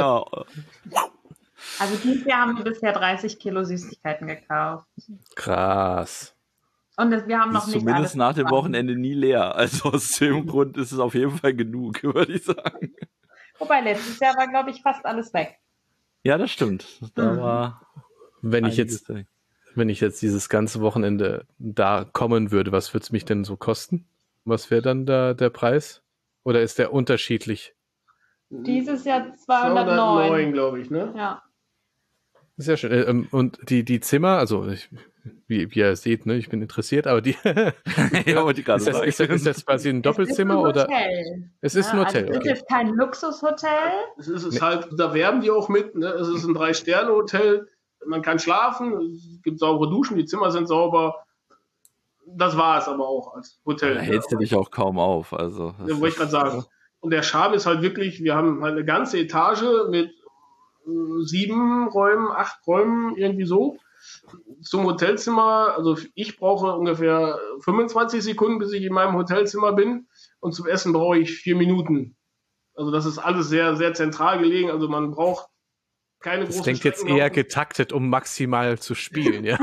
Also dieses Jahr haben wir bisher 30 Kilo Süßigkeiten gekauft. Krass. Und wir haben noch ist nicht zumindest alles nach dem gefahren. Wochenende nie leer. Also aus dem Grund ist es auf jeden Fall genug, würde ich sagen. Wobei letztes Jahr war, glaube ich, fast alles weg. Ja, das stimmt. Da war Wenn ich jetzt dieses ganze Wochenende da kommen würde, was würde es mich denn so kosten? Was wäre dann da der Preis? Oder ist der unterschiedlich? Dieses Jahr 209, glaube ich, ne? Ja. Sehr schön. Und die Zimmer, also wie ihr seht, ne, ich bin interessiert, aber ja, wollte ich gerade sagen. Ist das quasi ein Doppelzimmer oder? Es ist ein Hotel. Es ist ein Hotel. Also es ist kein Luxushotel. Es ist halt, da werben die auch mit, ne? Es ist ein 3-Sterne-Hotel. Man kann schlafen, es gibt saubere Duschen, die Zimmer sind sauber. Das war es aber auch als Hotel. Da hältst du dich auch kaum auf. Also, wollte ich gerade sagen. Und der Charme ist halt wirklich, wir haben halt eine ganze Etage mit 7 Räumen, 8 Räumen, irgendwie so. Zum Hotelzimmer, also ich brauche ungefähr 25 Sekunden, bis ich in meinem Hotelzimmer bin. Und zum Essen brauche ich 4 Minuten. Also das ist alles sehr, sehr zentral gelegen. Also man braucht keine großen Das klingt jetzt Strecken eher laufen. getaktet, um maximal zu spielen, ja.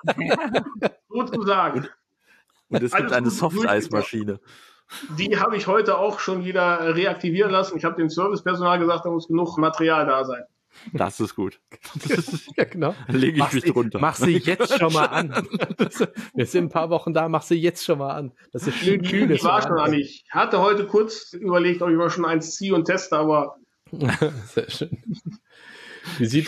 Sozusagen. Und es gibt Alles eine gut Softeismaschine. Die habe ich heute auch schon wieder reaktivieren lassen. Ich habe dem Servicepersonal gesagt, da muss genug Material da sein. Das ist gut. Ja, genau. Dann lege ich mich drunter. Mach sie jetzt schon mal an. Wir sind ein paar Wochen da, mach sie jetzt schon mal an. Das ist schön kühl. Die war schon an. Ich hatte heute kurz überlegt, ob ich mal schon eins ziehe und teste, aber Sehr schön. Wie sieht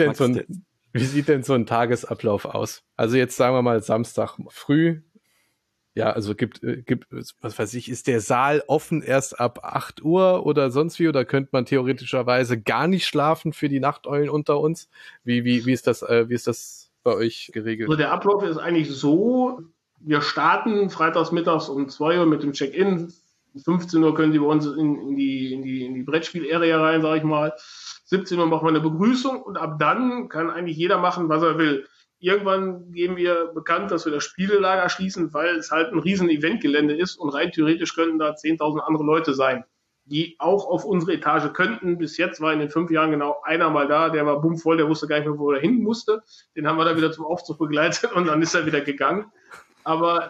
denn so ein Tagesablauf aus? Also jetzt sagen wir mal Samstag früh. Ja, also gibt, was weiß ich, ist der Saal offen erst ab 8 Uhr oder sonst wie? Oder könnte man theoretischerweise gar nicht schlafen für die Nachteulen unter uns? Wie ist das bei euch geregelt? also der Ablauf ist eigentlich so, wir starten freitags mittags um 2 Uhr mit dem Check-in. Um 15 Uhr können Sie bei uns in die Brettspiel-Area rein, sage ich mal. 17 Uhr machen wir eine Begrüßung und ab dann kann eigentlich jeder machen, was er will. Irgendwann geben wir bekannt, dass wir das Spielelager schließen, weil es halt ein riesen Eventgelände ist und rein theoretisch könnten da 10.000 andere Leute sein, die auch auf unsere Etage könnten. Bis jetzt war in den 5 Jahren genau einer mal da, der war bummvoll, der wusste gar nicht mehr, wo er hin musste. Den haben wir dann wieder zum Aufzug begleitet und dann ist er wieder gegangen. Aber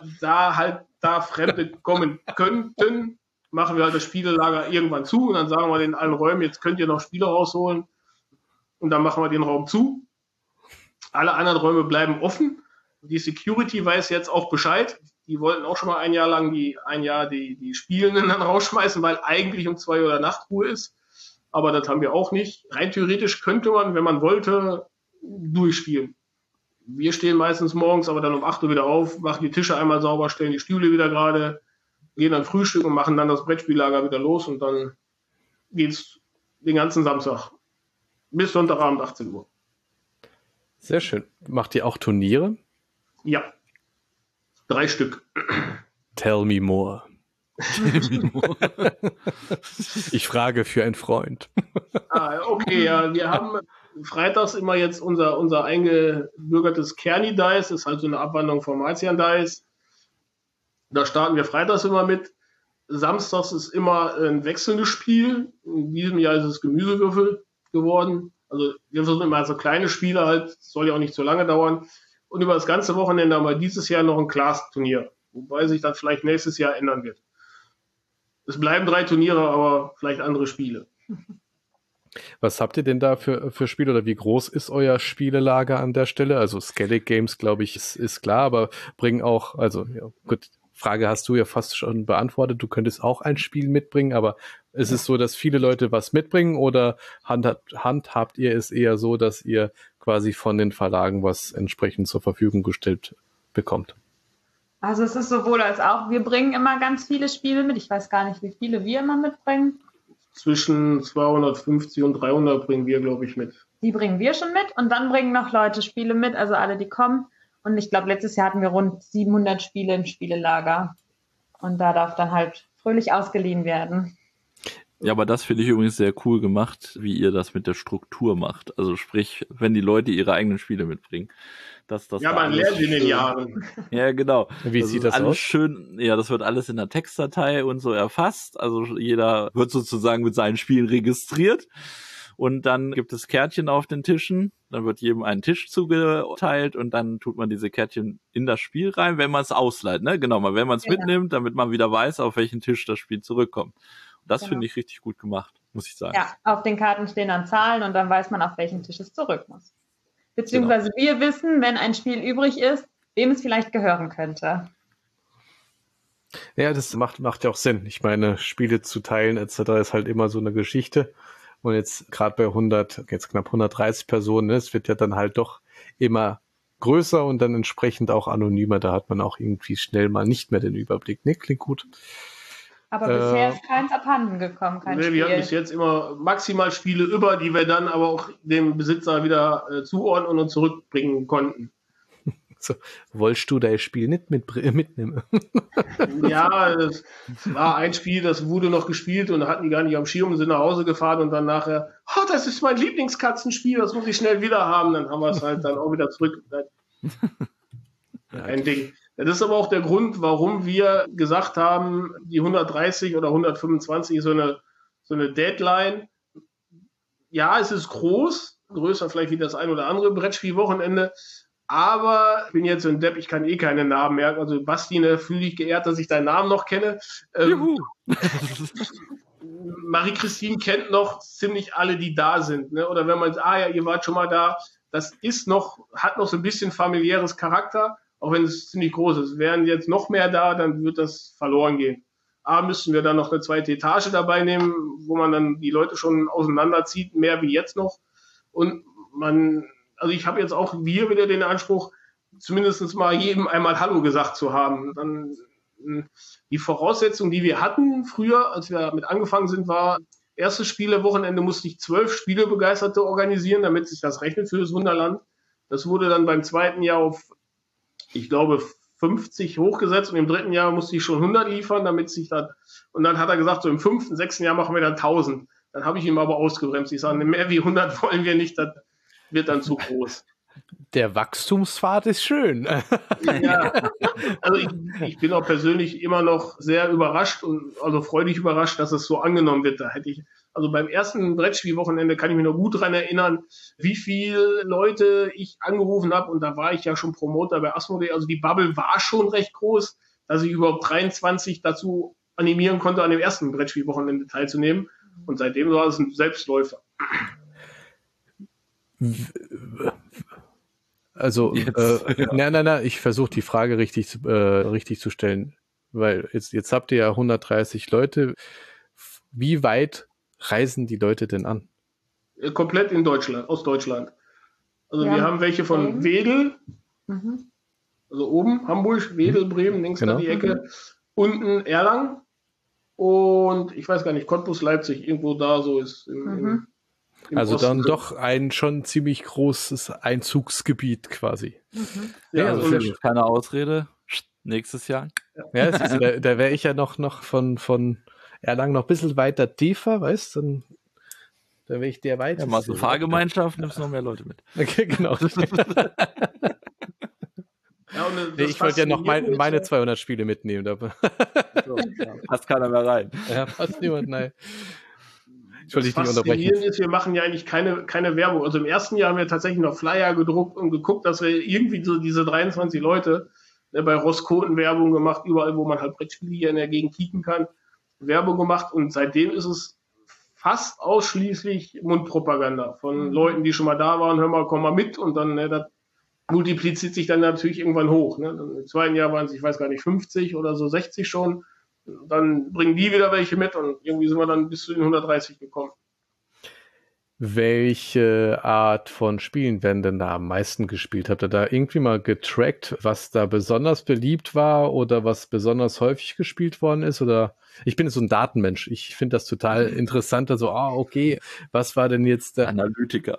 da Fremde kommen könnten, machen wir halt das Spielelager irgendwann zu und dann sagen wir in allen Räumen, jetzt könnt ihr noch Spiele rausholen und dann machen wir den Raum zu. Alle anderen Räume bleiben offen. Die Security weiß jetzt auch Bescheid. Die wollten auch schon mal ein Jahr lang die Spielenden dann rausschmeißen, weil eigentlich um 2 Uhr Nachtruhe ist. Aber das haben wir auch nicht. Rein theoretisch könnte man, wenn man wollte, durchspielen. Wir stehen meistens morgens aber dann um 8 Uhr wieder auf, machen die Tische einmal sauber, stellen die Stühle wieder gerade, gehen dann frühstücken und machen dann das Brettspiellager wieder los und dann geht's den ganzen Samstag bis Sonntagabend 18 Uhr. Sehr schön. Macht ihr auch Turniere? Ja. 3 Stück. Tell me more. Ich frage für einen Freund. Okay, ja, wir haben freitags immer jetzt unser eingebürgertes Kerni-Dice, ist halt so eine Abwandlung vom Marzian-Dice. Da starten wir freitags immer mit. Samstags ist immer ein wechselndes Spiel. In diesem Jahr ist es Gemüsewürfel geworden. Also wir versuchen immer so kleine Spiele halt, soll ja auch nicht so lange dauern. Und über das ganze Wochenende haben wir dieses Jahr noch ein Class-Turnier, wobei sich das vielleicht nächstes Jahr ändern wird. Es bleiben 3 Turniere, aber vielleicht andere Spiele. Was habt ihr denn da für Spiele oder wie groß ist euer Spielelager an der Stelle? Also Skellig Games, glaube ich, ist klar, aber bringen auch, also ja, gut, Frage hast du ja fast schon beantwortet. Du könntest auch ein Spiel mitbringen, aber ist es so, dass viele Leute was mitbringen oder handhabt ihr es eher so, dass ihr quasi von den Verlagen was entsprechend zur Verfügung gestellt bekommt? Also es ist sowohl als auch. Wir bringen immer ganz viele Spiele mit. Ich weiß gar nicht, wie viele wir immer mitbringen. Zwischen 250 und 300 bringen wir, glaube ich, mit. Die bringen wir schon mit und dann bringen noch Leute Spiele mit, also alle, die kommen. Und ich glaube, letztes Jahr hatten wir rund 700 Spiele im Spielelager. Und da darf dann halt fröhlich ausgeliehen werden. Ja, aber das finde ich übrigens sehr cool gemacht, wie ihr das mit der Struktur macht. Also sprich, wenn die Leute ihre eigenen Spiele mitbringen. Ja, man lernt in den Jahren. Ja, genau. Wie sieht das alles aus? Schön, ja, das wird alles in der Textdatei und so erfasst. Also jeder wird sozusagen mit seinen Spielen registriert. Und dann gibt es Kärtchen auf den Tischen. Dann wird jedem ein Tisch zugeteilt und dann tut man diese Kärtchen in das Spiel rein, wenn man es ausleiht. Ne? Genau, wenn man es mitnimmt, damit man wieder weiß, auf welchen Tisch das Spiel zurückkommt. Und das finde ich richtig gut gemacht, muss ich sagen. Ja, auf den Karten stehen dann Zahlen und dann weiß man, auf welchen Tisch es zurück muss. Beziehungsweise wir wissen, wenn ein Spiel übrig ist, wem es vielleicht gehören könnte. Ja, das macht ja auch Sinn. Ich meine, Spiele zu teilen etc. ist halt immer so eine Geschichte. Und jetzt gerade bei jetzt knapp 130 Personen, es wird ja dann halt doch immer größer und dann entsprechend auch anonymer. Da hat man auch irgendwie schnell mal nicht mehr den Überblick. Ne, klingt gut. Aber bisher ist keins abhanden gekommen, kein Spiel. Wir hatten bis jetzt immer maximal Spiele über, die wir dann aber auch dem Besitzer wieder zuordnen und zurückbringen konnten. So, wolltest du dein Spiel nicht mitnehmen? Ja, es war ein Spiel, das wurde noch gespielt und hatten die gar nicht am Schirm, sind nach Hause gefahren und dann nachher oh, das ist mein Lieblingskatzenspiel, das muss ich schnell wieder haben. Dann haben wir es halt dann auch wieder zurück. Ein Ding. Das ist aber auch der Grund, warum wir gesagt haben, die 130 oder 125 ist so eine Deadline. Ja, es ist groß, größer vielleicht wie das ein oder andere Brettspielwochenende, aber ich bin jetzt so ein Depp, ich kann keine Namen merken. Also Bastine, fühle dich geehrt, dass ich deinen Namen noch kenne. Marie-Christine kennt noch ziemlich alle, die da sind. Ne? Oder wenn man sagt, ja, ihr wart schon mal da, das hat noch so ein bisschen familiäres Charakter, auch wenn es ziemlich groß ist. Wären jetzt noch mehr da, dann wird das verloren gehen. Müssten wir dann noch eine zweite Etage dabei nehmen, wo man dann die Leute schon auseinanderzieht, mehr wie jetzt noch. Und also ich habe jetzt auch hier wieder den Anspruch, zumindest mal jedem einmal Hallo gesagt zu haben. Dann die Voraussetzung, die wir hatten früher, als wir mit angefangen sind, war, erstes Spielewochenende musste ich 12 Spielebegeisterte organisieren, damit sich das rechnet für das Wunderland. Das wurde dann beim zweiten Jahr auf, ich glaube, 50 hochgesetzt und im dritten Jahr musste ich schon 100 liefern, damit sich das, und dann hat er gesagt, so im 5., 6. Jahr machen wir dann 1000. Dann habe ich ihm aber ausgebremst. Ich sage, mehr wie 100 wollen wir nicht, das wird dann zu groß. Der Wachstumspfad ist schön. Ja, also ich bin auch persönlich immer noch sehr überrascht und also freudig überrascht, dass es so angenommen wird. Da hätte ich, also beim ersten Brettspielwochenende kann ich mich noch gut dran erinnern, wie viele Leute ich angerufen habe, und da war ich ja schon Promoter bei Asmodee. Also die Bubble war schon recht groß, dass ich überhaupt 23 dazu animieren konnte, an dem ersten Brettspielwochenende teilzunehmen. Und seitdem war es ein Selbstläufer. Also, nein, ich versuche die Frage richtig zu stellen, weil jetzt habt ihr ja 130 Leute. Wie weit reisen die Leute denn an? Komplett aus Deutschland. Also wir haben welche von Wedel, also oben Hamburg, Wedel, Bremen, links da die Ecke, unten Erlangen und ich weiß gar nicht, Cottbus, Leipzig, irgendwo da so ist im also Osten. Dann doch ein schon ziemlich großes Einzugsgebiet quasi. Ja, also für mich keine Ausrede. Nächstes Jahr. Ja, da wäre ich ja noch von Erlangen noch ein bisschen weiter tiefer, weißt du? Da wäre ich der weiteste. Ja, machst du Fahrgemeinschaft, nimmst noch mehr Leute mit. Okay, genau. Ja, ich wollte ja noch meine 200 Spiele mitnehmen. So, passt keiner mehr rein. Ja, passt niemand, nein. Ich wollte dich nicht unterbrechen. Wir machen ja eigentlich keine Werbung. Also im ersten Jahr haben wir tatsächlich noch Flyer gedruckt und geguckt, dass wir irgendwie so diese 23 Leute bei Roskoten Werbung gemacht, überall, wo man halt Brettspiele hier in der Gegend kicken kann, Werbung gemacht. Und seitdem ist es fast ausschließlich Mundpropaganda von Leuten, die schon mal da waren. Hör mal, komm mal mit. Und dann das multipliziert sich dann natürlich irgendwann hoch. Ne? Im zweiten Jahr waren es, ich weiß gar nicht, 50 oder so, 60 schon. Dann bringen die wieder welche mit und irgendwie sind wir dann bis zu den 130 gekommen. Welche Art von Spielen werden denn da am meisten gespielt? Habt ihr da irgendwie mal getrackt, was da besonders beliebt war oder was besonders häufig gespielt worden ist? Oder ich bin so ein Datenmensch. Ich finde das total interessant. Also, okay, was war denn jetzt der Analytiker?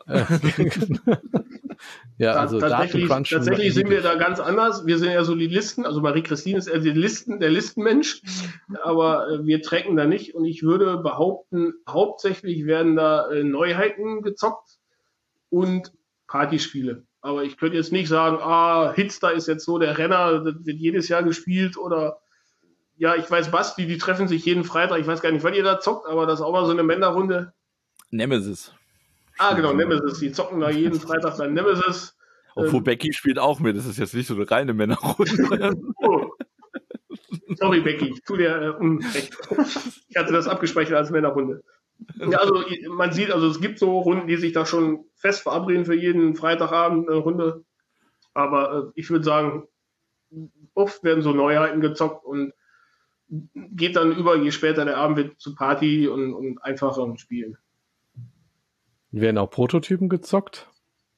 Ja, also tatsächlich sind wir da ganz anders. Wir sind ja so die Listen, also Marie-Christine ist eher der Listenmensch, aber wir tracken da nicht und ich würde behaupten, hauptsächlich werden da Neuheiten gezockt und Partyspiele. Aber ich könnte jetzt nicht sagen, Hitster ist jetzt so der Renner, das wird jedes Jahr gespielt oder ja, ich weiß Basti, die treffen sich jeden Freitag, ich weiß gar nicht, wann ihr da zockt, aber das ist auch mal so eine Männerrunde. Nemesis. Genau, Nemesis. Die zocken da jeden Freitag dann Nemesis. Obwohl Becky spielt auch mit. Das ist jetzt nicht so eine reine Männerrunde. Oh. Sorry, Becky. Ich tue dir Unrecht. Ich hatte das abgespeichert als Männerrunde. Ja, also man sieht, also es gibt so Runden, die sich da schon fest verabreden für jeden Freitagabend eine Runde. Aber ich würde sagen, oft werden so Neuheiten gezockt und geht dann über, je später der Abend wird, zu Party und einfacheren Spielen. Werden auch Prototypen gezockt?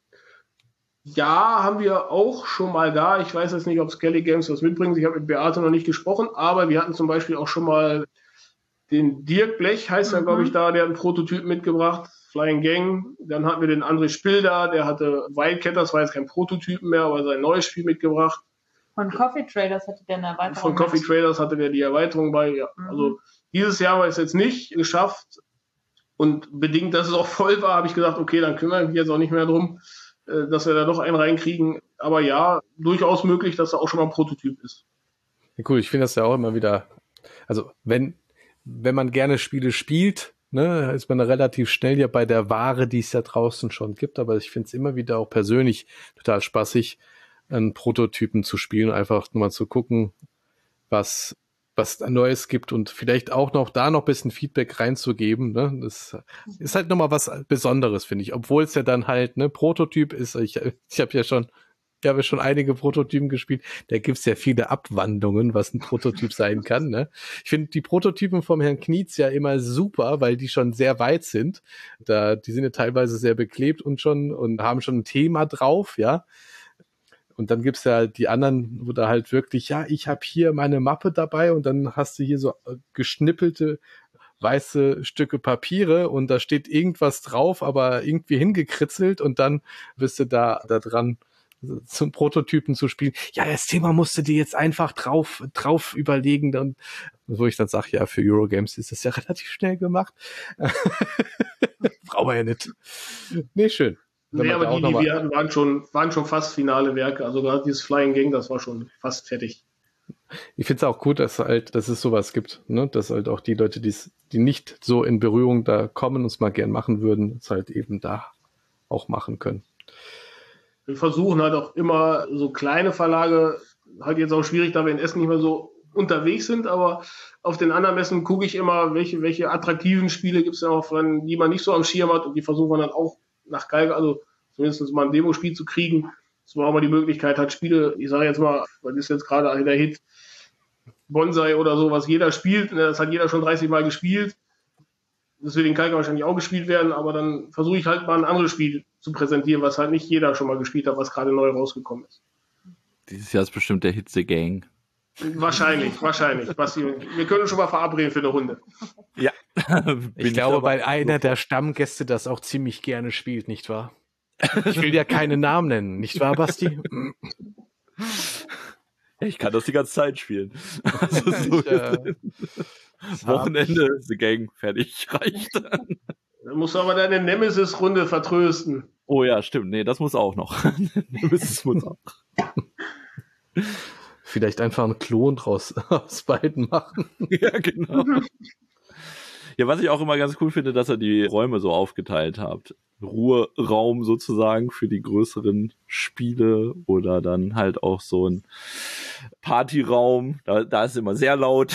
Ja, haben wir auch schon mal da. Ich weiß jetzt nicht, ob Skelly Games das mitbringt. Ich habe mit Beate noch nicht gesprochen, aber wir hatten zum Beispiel auch schon mal den Dirk Blech, heißt er, glaube ich, da, der hat einen Prototyp mitgebracht, Flying Gang. Dann hatten wir den André Spilder, der hatte Wildcat, das war jetzt kein Prototypen mehr, aber sein neues Spiel mitgebracht. Von Coffee Traders hatte der eine Erweiterung. Von Coffee Traders hatte der die Erweiterung bei. Ja. Also dieses Jahr war es jetzt nicht geschafft, Und bedingt, dass es auch voll war, habe ich gesagt, okay, dann kümmere ich mich jetzt auch nicht mehr drum, dass wir da doch einen reinkriegen. Aber ja, durchaus möglich, dass da auch schon mal ein Prototyp ist. Ja, cool, ich finde das ja auch immer wieder, also wenn man gerne Spiele spielt, ne, ist man relativ schnell ja bei der Ware, die es ja draußen schon gibt, aber ich finde es immer wieder auch persönlich total spaßig, einen Prototypen zu spielen, einfach nur mal zu gucken, was Neues gibt und vielleicht auch noch da noch ein bisschen Feedback reinzugeben. Ne? Das ist halt nochmal was Besonderes, finde ich. Obwohl es ja dann halt, ne, Prototyp ist, ich habe ja schon einige Prototypen gespielt. Da gibt's ja viele Abwandlungen, was ein Prototyp sein kann. Ne? Ich finde die Prototypen vom Herrn Knietz ja immer super, weil die schon sehr weit sind. Die sind ja teilweise sehr beklebt und haben schon ein Thema drauf, ja. Und dann gibt's ja die anderen, wo da halt wirklich, ja, ich habe hier meine Mappe dabei und dann hast du hier so geschnippelte weiße Stücke Papiere und da steht irgendwas drauf, aber irgendwie hingekritzelt und dann bist du da dran, zum Prototypen zu spielen. Ja, das Thema musst du dir jetzt einfach drauf überlegen. Und wo ich dann sage, ja, für Eurogames ist das ja relativ schnell gemacht. Brauchen wir ja nicht. Nee, schön. Nee, aber die wir hatten, waren schon fast finale Werke. Also gerade dieses Flying Gang, das war schon fast fertig. Ich finde es auch gut, dass es sowas gibt, ne? Dass halt auch die Leute, die nicht so in Berührung da kommen und es mal gern machen würden, es halt eben da auch machen können. Wir versuchen halt auch immer so kleine Verlage, halt jetzt auch schwierig, da wir in Essen nicht mehr so unterwegs sind, aber auf den anderen Messen gucke ich immer, welche attraktiven Spiele gibt es ja auch, die man nicht so am Schirm hat und die versuchen wir dann auch nach Galga, also zumindest mal ein Demospiel zu kriegen, dass man auch mal die Möglichkeit hat, Spiele, ich sage jetzt mal, was ist jetzt gerade der Hit, Bonsai oder so, was jeder spielt, das hat jeder schon 30 Mal gespielt, das wird in Galga wahrscheinlich auch gespielt werden, aber dann versuche ich halt mal ein anderes Spiel zu präsentieren, was halt nicht jeder schon mal gespielt hat, was gerade neu rausgekommen ist. Dieses Jahr ist bestimmt der Hitze Gang. Wahrscheinlich. Basti, wir können schon mal verabreden für eine Runde. Ja. Ich glaube, weil einer der Stammgäste das auch ziemlich gerne spielt, nicht wahr? Ich will ja keine Namen nennen, nicht wahr, Basti? Ich kann das die ganze Zeit spielen. Also so Wochenende, The Gang, fertig, reicht. Dann musst du aber deine Nemesis-Runde vertrösten. Oh ja, stimmt. Nee, das muss auch noch. Nemesis muss auch. Vielleicht einfach einen Klon aus beiden machen. Ja, genau. Ja, was ich auch immer ganz cool finde, dass ihr die Räume so aufgeteilt habt. Ruheraum sozusagen für die größeren Spiele oder dann halt auch so ein Partyraum. Da ist immer sehr laut.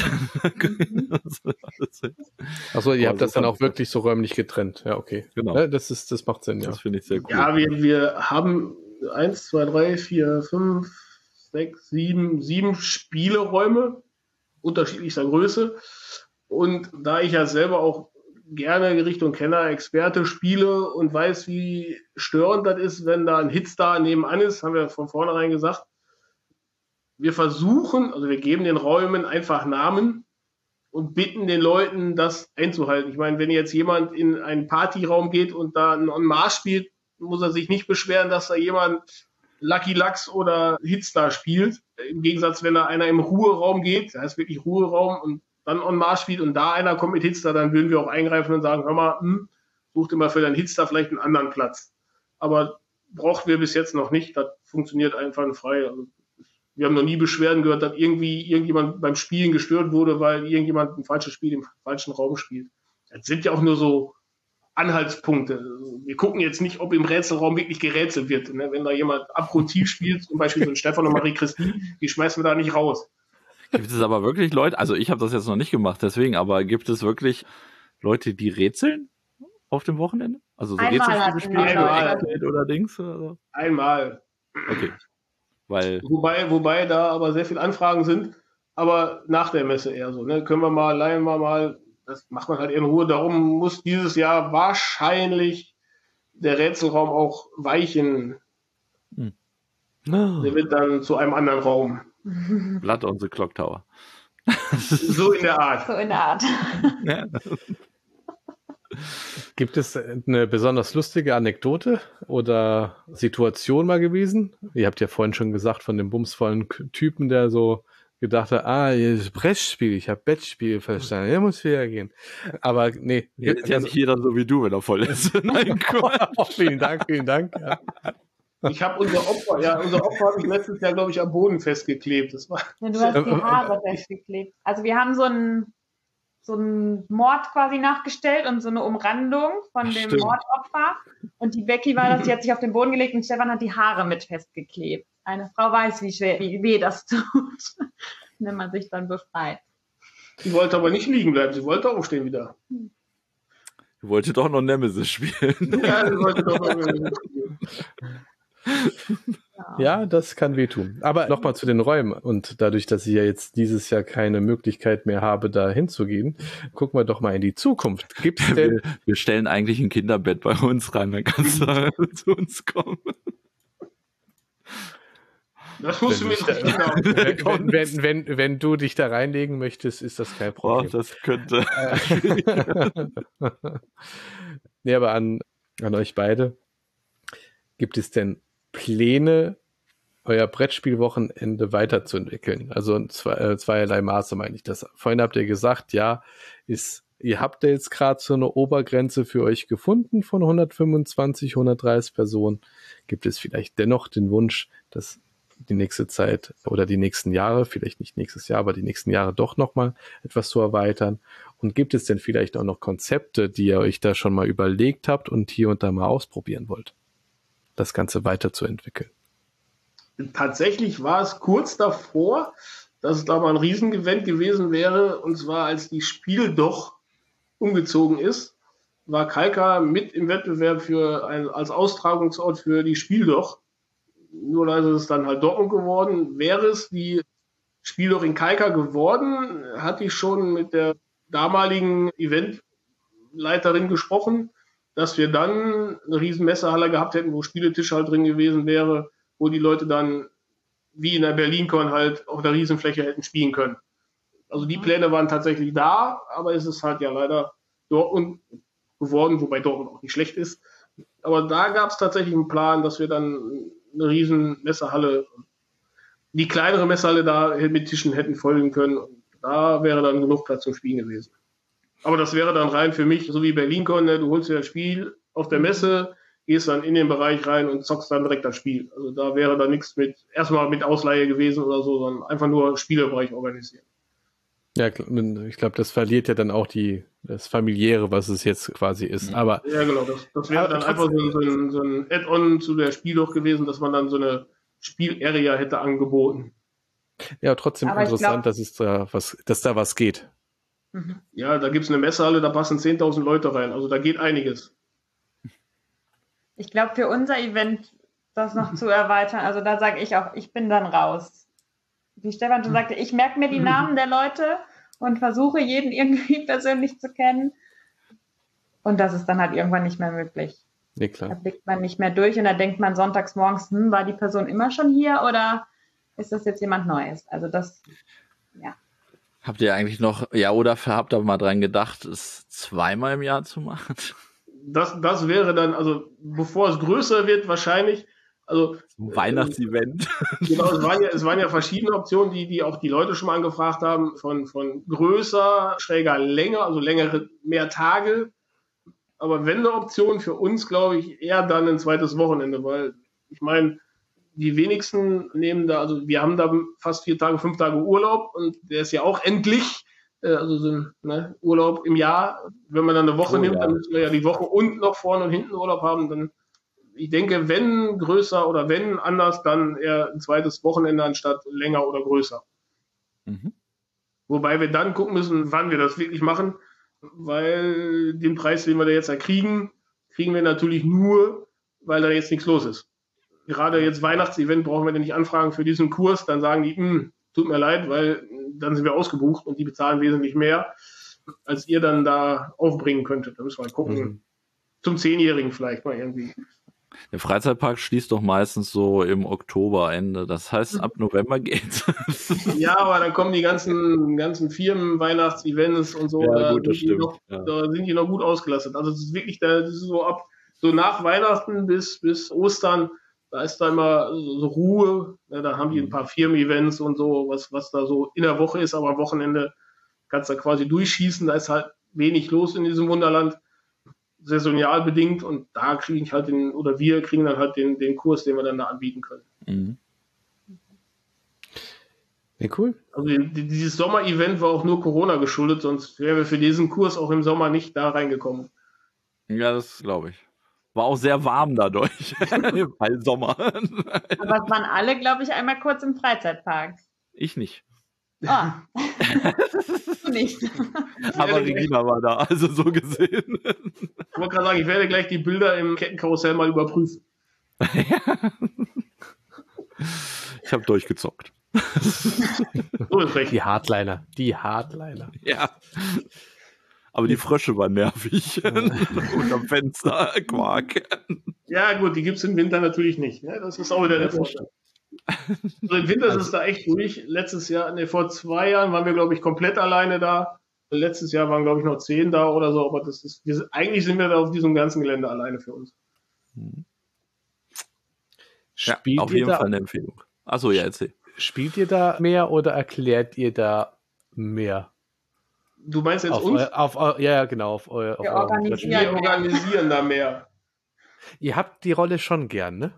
Achso, ihr habt das dann auch wirklich so räumlich getrennt. Ja, okay. Genau. Ja, das macht Sinn, ja. Das finde ich sehr cool. Ja, wir haben 1, 2, 3, 4, 5, 6, 7 Spieleräume unterschiedlichster Größe. Und da ich ja selber auch gerne Richtung Kenner, Experte spiele und weiß, wie störend das ist, wenn da ein Hitstar nebenan ist, haben wir von vornherein gesagt, wir geben den Räumen einfach Namen und bitten den Leuten, das einzuhalten. Ich meine, wenn jetzt jemand in einen Partyraum geht und da einen En Marche spielt, muss er sich nicht beschweren, dass da jemand Lucky Lux oder Hitstar spielt. Im Gegensatz, wenn da einer im Ruheraum geht, da ist wirklich Ruheraum und dann En Marche spielt und da einer kommt mit Hitstar, dann würden wir auch eingreifen und sagen, hör mal, such dir mal für deinen Hitstar vielleicht einen anderen Platz. Aber brauchten wir bis jetzt noch nicht. Das funktioniert einfach frei. Also, wir haben noch nie Beschwerden gehört, dass irgendwie irgendjemand beim Spielen gestört wurde, weil irgendjemand ein falsches Spiel im falschen Raum spielt. Das sind ja auch nur so Anhaltspunkte. Wir gucken jetzt nicht, ob im Rätselraum wirklich gerätselt wird. Wenn da jemand abgrundtief spielt, zum Beispiel so ein Stefan und Marie-Christine, die schmeißen wir da nicht raus. Gibt es aber wirklich Leute, also ich habe das jetzt noch nicht gemacht, deswegen, aber gibt es wirklich Leute, die rätseln auf dem Wochenende? Also so Rätselspiele spielen oder Dings? Oder? Einmal. Okay. Wobei da aber sehr viele Anfragen sind, aber nach der Messe eher so. Ne? Leihen wir mal, das macht man halt in Ruhe. Darum muss dieses Jahr wahrscheinlich der Rätselraum auch weichen. Der wird dann zu einem anderen Raum. Blood on the Clock Tower. So in der Art. Ja. Gibt es eine besonders lustige Anekdote oder Situation mal gewesen? Ihr habt ja vorhin schon gesagt von dem bumsvollen Typen, der so gedacht habe, hier ist Brettspiel, ich habe Bettspiel verstanden, er muss wieder gehen. Aber nee. Ist ja nicht jeder so wie du, wenn er voll ist. Nein, vielen Dank. Ja. Ich habe unser Opfer habe ich letztes Jahr, glaube ich, am Boden festgeklebt. Das war Ja, du hast die Haare festgeklebt. Also wir haben so einen Mord quasi nachgestellt und so eine Umrandung von dem Stimmt. Mordopfer. Und die Becky war das, die hat sich auf den Boden gelegt und Stefan hat die Haare mit festgeklebt. Eine Frau weiß, wie weh das tut, wenn man sich dann befreit. Sie wollte aber nicht liegen bleiben, sie wollte aufstehen wieder. Du wolltest doch noch Nemesis spielen. Ja, sie wollte doch aufstehen. Ja, das kann wehtun. Aber nochmal zu den Räumen. Und dadurch, dass ich ja jetzt dieses Jahr keine Möglichkeit mehr habe, da hinzugehen, gucken wir doch mal in die Zukunft. Gibt's denn... Wir stellen eigentlich ein Kinderbett bei uns rein, dann kannst du zu uns kommen. Das musst du mir nicht genau. Wenn du dich da reinlegen möchtest, ist das kein Problem. Das könnte. Nee, aber an euch beide. Gibt es denn Pläne, euer Brettspielwochenende weiterzuentwickeln? Also zweierlei Maße meine ich das. Vorhin habt ihr gesagt, ja, ihr habt ja jetzt gerade so eine Obergrenze für euch gefunden von 125, 130 Personen. Gibt es vielleicht dennoch den Wunsch, dass die nächste Zeit oder die nächsten Jahre, vielleicht nicht nächstes Jahr, aber die nächsten Jahre doch nochmal etwas zu erweitern? Und gibt es denn vielleicht auch noch Konzepte, die ihr euch da schon mal überlegt habt und hier und da mal ausprobieren wollt, das Ganze weiterzuentwickeln? Tatsächlich war es kurz davor, dass es da mal ein Riesengewinn gewesen wäre. Und zwar, als die Spiel doch umgezogen ist, war Kalka mit im Wettbewerb als Austragungsort für die Spiel doch. Nur leider ist es dann halt Dortmund geworden. Wäre es die Spiel doch in Kalka geworden, hatte ich schon mit der damaligen Eventleiterin gesprochen, dass wir dann eine riesen Messehalle gehabt hätten, wo Spieletisch halt drin gewesen wäre, wo die Leute dann wie in der BerlinCon halt auf der Riesenfläche hätten spielen können. Also die Pläne waren tatsächlich da, aber es ist halt ja leider Dortmund geworden, wobei Dortmund auch nicht schlecht ist. Aber da gab es tatsächlich einen Plan, dass wir dann eine riesen Messehalle, die kleinere Messehalle da mit Tischen hätten folgen können. Und da wäre dann genug Platz zum Spielen gewesen. Aber das wäre dann rein für mich, so wie BerlinCon, ne? Du holst dir das Spiel auf der Messe, gehst dann in den Bereich rein und zockst dann direkt das Spiel. Also da wäre dann nichts erstmal mit Ausleihe gewesen oder so, sondern einfach nur Spielebereich organisieren. Ja, ich glaube, das verliert ja dann auch das Familiäre, was es jetzt quasi ist. Aber ja, genau, das wäre dann einfach so ein Add-on zu der Spiel doch gewesen, dass man dann so eine Spielarea hätte angeboten. Ja, trotzdem Aber interessant, dass da was geht. Ja, da gibt es eine Messehalle, da passen 10.000 Leute rein. Also da geht einiges. Ich glaube, für unser Event das noch zu erweitern, also da sage ich auch, ich bin dann raus. Wie Stefan schon sagte, ich merke mir die Namen der Leute und versuche, jeden irgendwie persönlich zu kennen. Und das ist dann halt irgendwann nicht mehr möglich. Nee, klar. Da blickt man nicht mehr durch und da denkt man sonntags morgens, war die Person immer schon hier oder ist das jetzt jemand Neues? Also das, ja. Habt ihr eigentlich noch, habt ihr mal dran gedacht, es zweimal im Jahr zu machen? Das wäre dann, also bevor es größer wird, wahrscheinlich, also Weihnachtsevent. Genau, es waren ja verschiedene Optionen, die auch die Leute schon mal angefragt haben, von größer, schräger, länger, also mehr Tage. Aber wenn eine Option für uns, glaube ich, eher dann ein zweites Wochenende, weil ich meine, die wenigsten nehmen da, also wir haben da fast 4 Tage, 5 Tage Urlaub und der ist ja auch endlich, also so ein Urlaub im Jahr. Wenn man dann eine Woche nimmt, dann müssen wir ja die Woche und noch vorne und hinten Urlaub haben, dann ich denke, wenn größer oder wenn anders, dann eher ein zweites Wochenende anstatt länger oder größer. Mhm. Wobei wir dann gucken müssen, wann wir das wirklich machen, weil den Preis, den wir da jetzt kriegen wir natürlich nur, weil da jetzt nichts los ist. Gerade jetzt Weihnachtsevent brauchen wir den nicht anfragen für diesen Kurs, dann sagen die, tut mir leid, weil dann sind wir ausgebucht und die bezahlen wesentlich mehr, als ihr dann da aufbringen könntet. Da müssen wir mal gucken. Zum 10-Jährigen vielleicht mal irgendwie. Der Freizeitpark schließt doch meistens so im Oktoberende. Das heißt, ab November geht's. Ja, aber dann kommen die ganzen Firmen, Weihnachtsevents und so. Ja, gut, da sind die noch gut ausgelastet. Also es ist wirklich, das ist so nach Weihnachten bis Ostern, Da ist da immer so Ruhe. Ja, da haben die ein paar Firmen-Events und so, was da so in der Woche ist, aber am Wochenende kannst du da quasi durchschießen. Da ist halt wenig los in diesem Wunderland, saisonal bedingt. Und da kriege ich halt wir kriegen dann halt den Kurs, den wir dann da anbieten können. Mhm. Ja, cool. Also dieses Sommer-Event war auch nur Corona geschuldet, sonst wären wir für diesen Kurs auch im Sommer nicht da reingekommen. Ja, das glaube ich. War auch sehr warm dadurch, weil Sommer. Aber es waren alle, glaube ich, einmal kurz im Freizeitpark. Ich nicht. Ah. Du nicht. Aber Regina war da, also so gesehen. Ich wollte gerade sagen, ich werde gleich die Bilder im Kettenkarussell mal überprüfen. Ich habe durchgezockt. So ist recht. Die Hardliner. Ja. Aber die Frösche waren nervig. Unterm Fenster, Quark. Ja, gut, die gibt es im Winter natürlich nicht. Ne? Das ist auch wieder der Vorteil. Also im Winter ist es da echt ruhig. Vor 2 Jahren waren wir, glaube ich, komplett alleine da. Letztes Jahr waren, glaube ich, noch 10 da oder so. Aber eigentlich sind wir da auf diesem ganzen Gelände alleine für uns. Ja, auf jeden Fall eine Empfehlung. Achso, ja, erzähl. Spielt ihr da mehr oder erklärt ihr da mehr? Du meinst jetzt auf uns? Ja, genau. Wir organisieren da mehr. Ihr habt die Rolle schon gern, ne?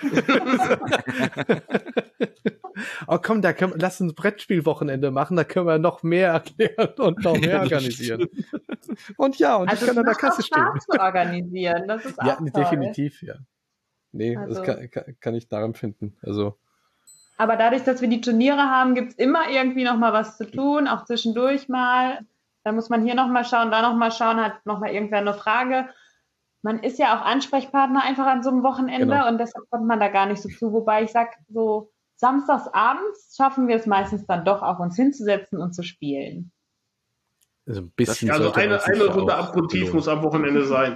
Oh komm, lass uns Brettspielwochenende machen, da können wir noch mehr erklären und noch mehr organisieren. Und ich kann an der Kasse stehen. Spaß zu organisieren, das ist auch ja, toll. Definitiv, ja. Nee, Also, das kann ich daran finden. Also. Aber dadurch, dass wir die Turniere haben, gibt es immer irgendwie noch mal was zu tun, auch zwischendurch mal. Da muss man hier noch mal schauen, da noch mal schauen, hat noch mal irgendwer eine Frage. Man ist ja auch Ansprechpartner einfach an so einem Wochenende und deshalb kommt man da gar nicht so zu. Wobei ich sage, so samstags abends schaffen wir es meistens dann doch auch, uns hinzusetzen und zu spielen. Also ein bisschen. Also eine Runde Aperitif muss am Wochenende sein.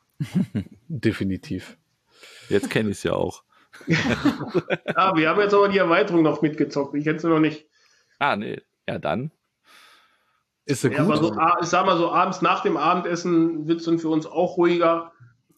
Definitiv. Jetzt kenne ich es ja auch. Ja, wir haben jetzt aber die Erweiterung noch mitgezockt. Ich kenne sie noch nicht. Ah, nee. Ja, dann. Ist ja gut. Aber ich sag mal so, abends nach dem Abendessen wird es dann für uns auch ruhiger.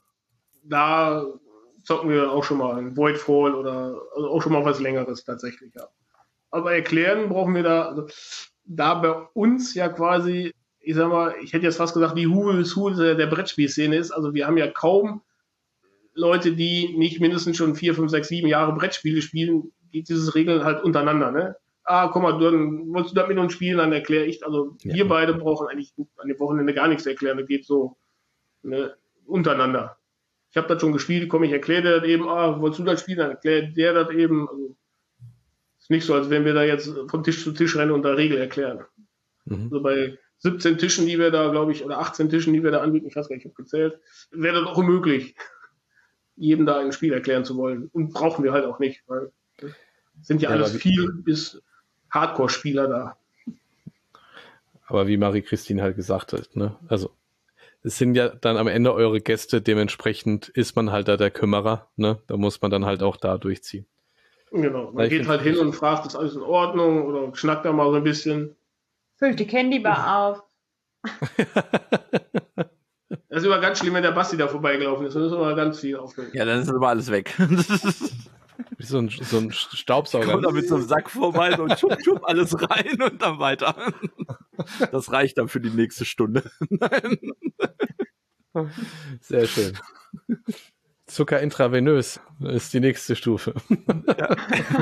Da zocken wir auch schon mal ein Voidfall oder also auch schon mal was Längeres tatsächlich. Ja. Aber erklären brauchen wir da bei uns ja quasi, ich sag mal, ich hätte jetzt fast gesagt, die Who's Who der Brettspielszene ist. Also wir haben ja kaum Leute, die nicht mindestens schon 4, 5, 6, 7 Jahre Brettspiele spielen, geht dieses Regeln halt untereinander, ne? Guck mal, dann wolltest du da mit uns spielen, dann erkläre ich. Also wir beide brauchen eigentlich an dem Wochenende gar nichts erklären. Das geht so untereinander. Ich habe das schon gespielt, komm, ich erkläre dir das eben. Wolltest du das spielen, dann erklärt der das eben. Also, ist nicht so, als wenn wir da jetzt von Tisch zu Tisch rennen und da Regel erklären. Also bei 17 Tischen, die wir da, glaube ich, oder 18 Tischen, die wir da anbieten, ich weiß gar nicht, ich habe gezählt, wäre das auch unmöglich, jedem da ein Spiel erklären zu wollen. Und brauchen wir halt auch nicht, weil sind ja alles viel bis Hardcore-Spieler da. Aber wie Marie-Christine halt gesagt hat, ne? Also es sind ja dann am Ende eure Gäste, dementsprechend ist man halt da der Kümmerer, ne? Da muss man dann halt auch da durchziehen. Genau, man geht halt hin und fragt, ist alles in Ordnung oder schnackt da mal so ein bisschen. Füllt die Candybar auf. Das ist immer ganz schlimm, wenn der Basti da vorbeigelaufen ist. Das ist immer ganz viel aufgeregt. Ja, dann ist aber alles weg. Wie so ein Staubsauger. Kommt da mit so einem Sack vorbei und schub alles rein und dann weiter. Das reicht dann für die nächste Stunde. Sehr schön. Zucker intravenös ist die nächste Stufe. Ja.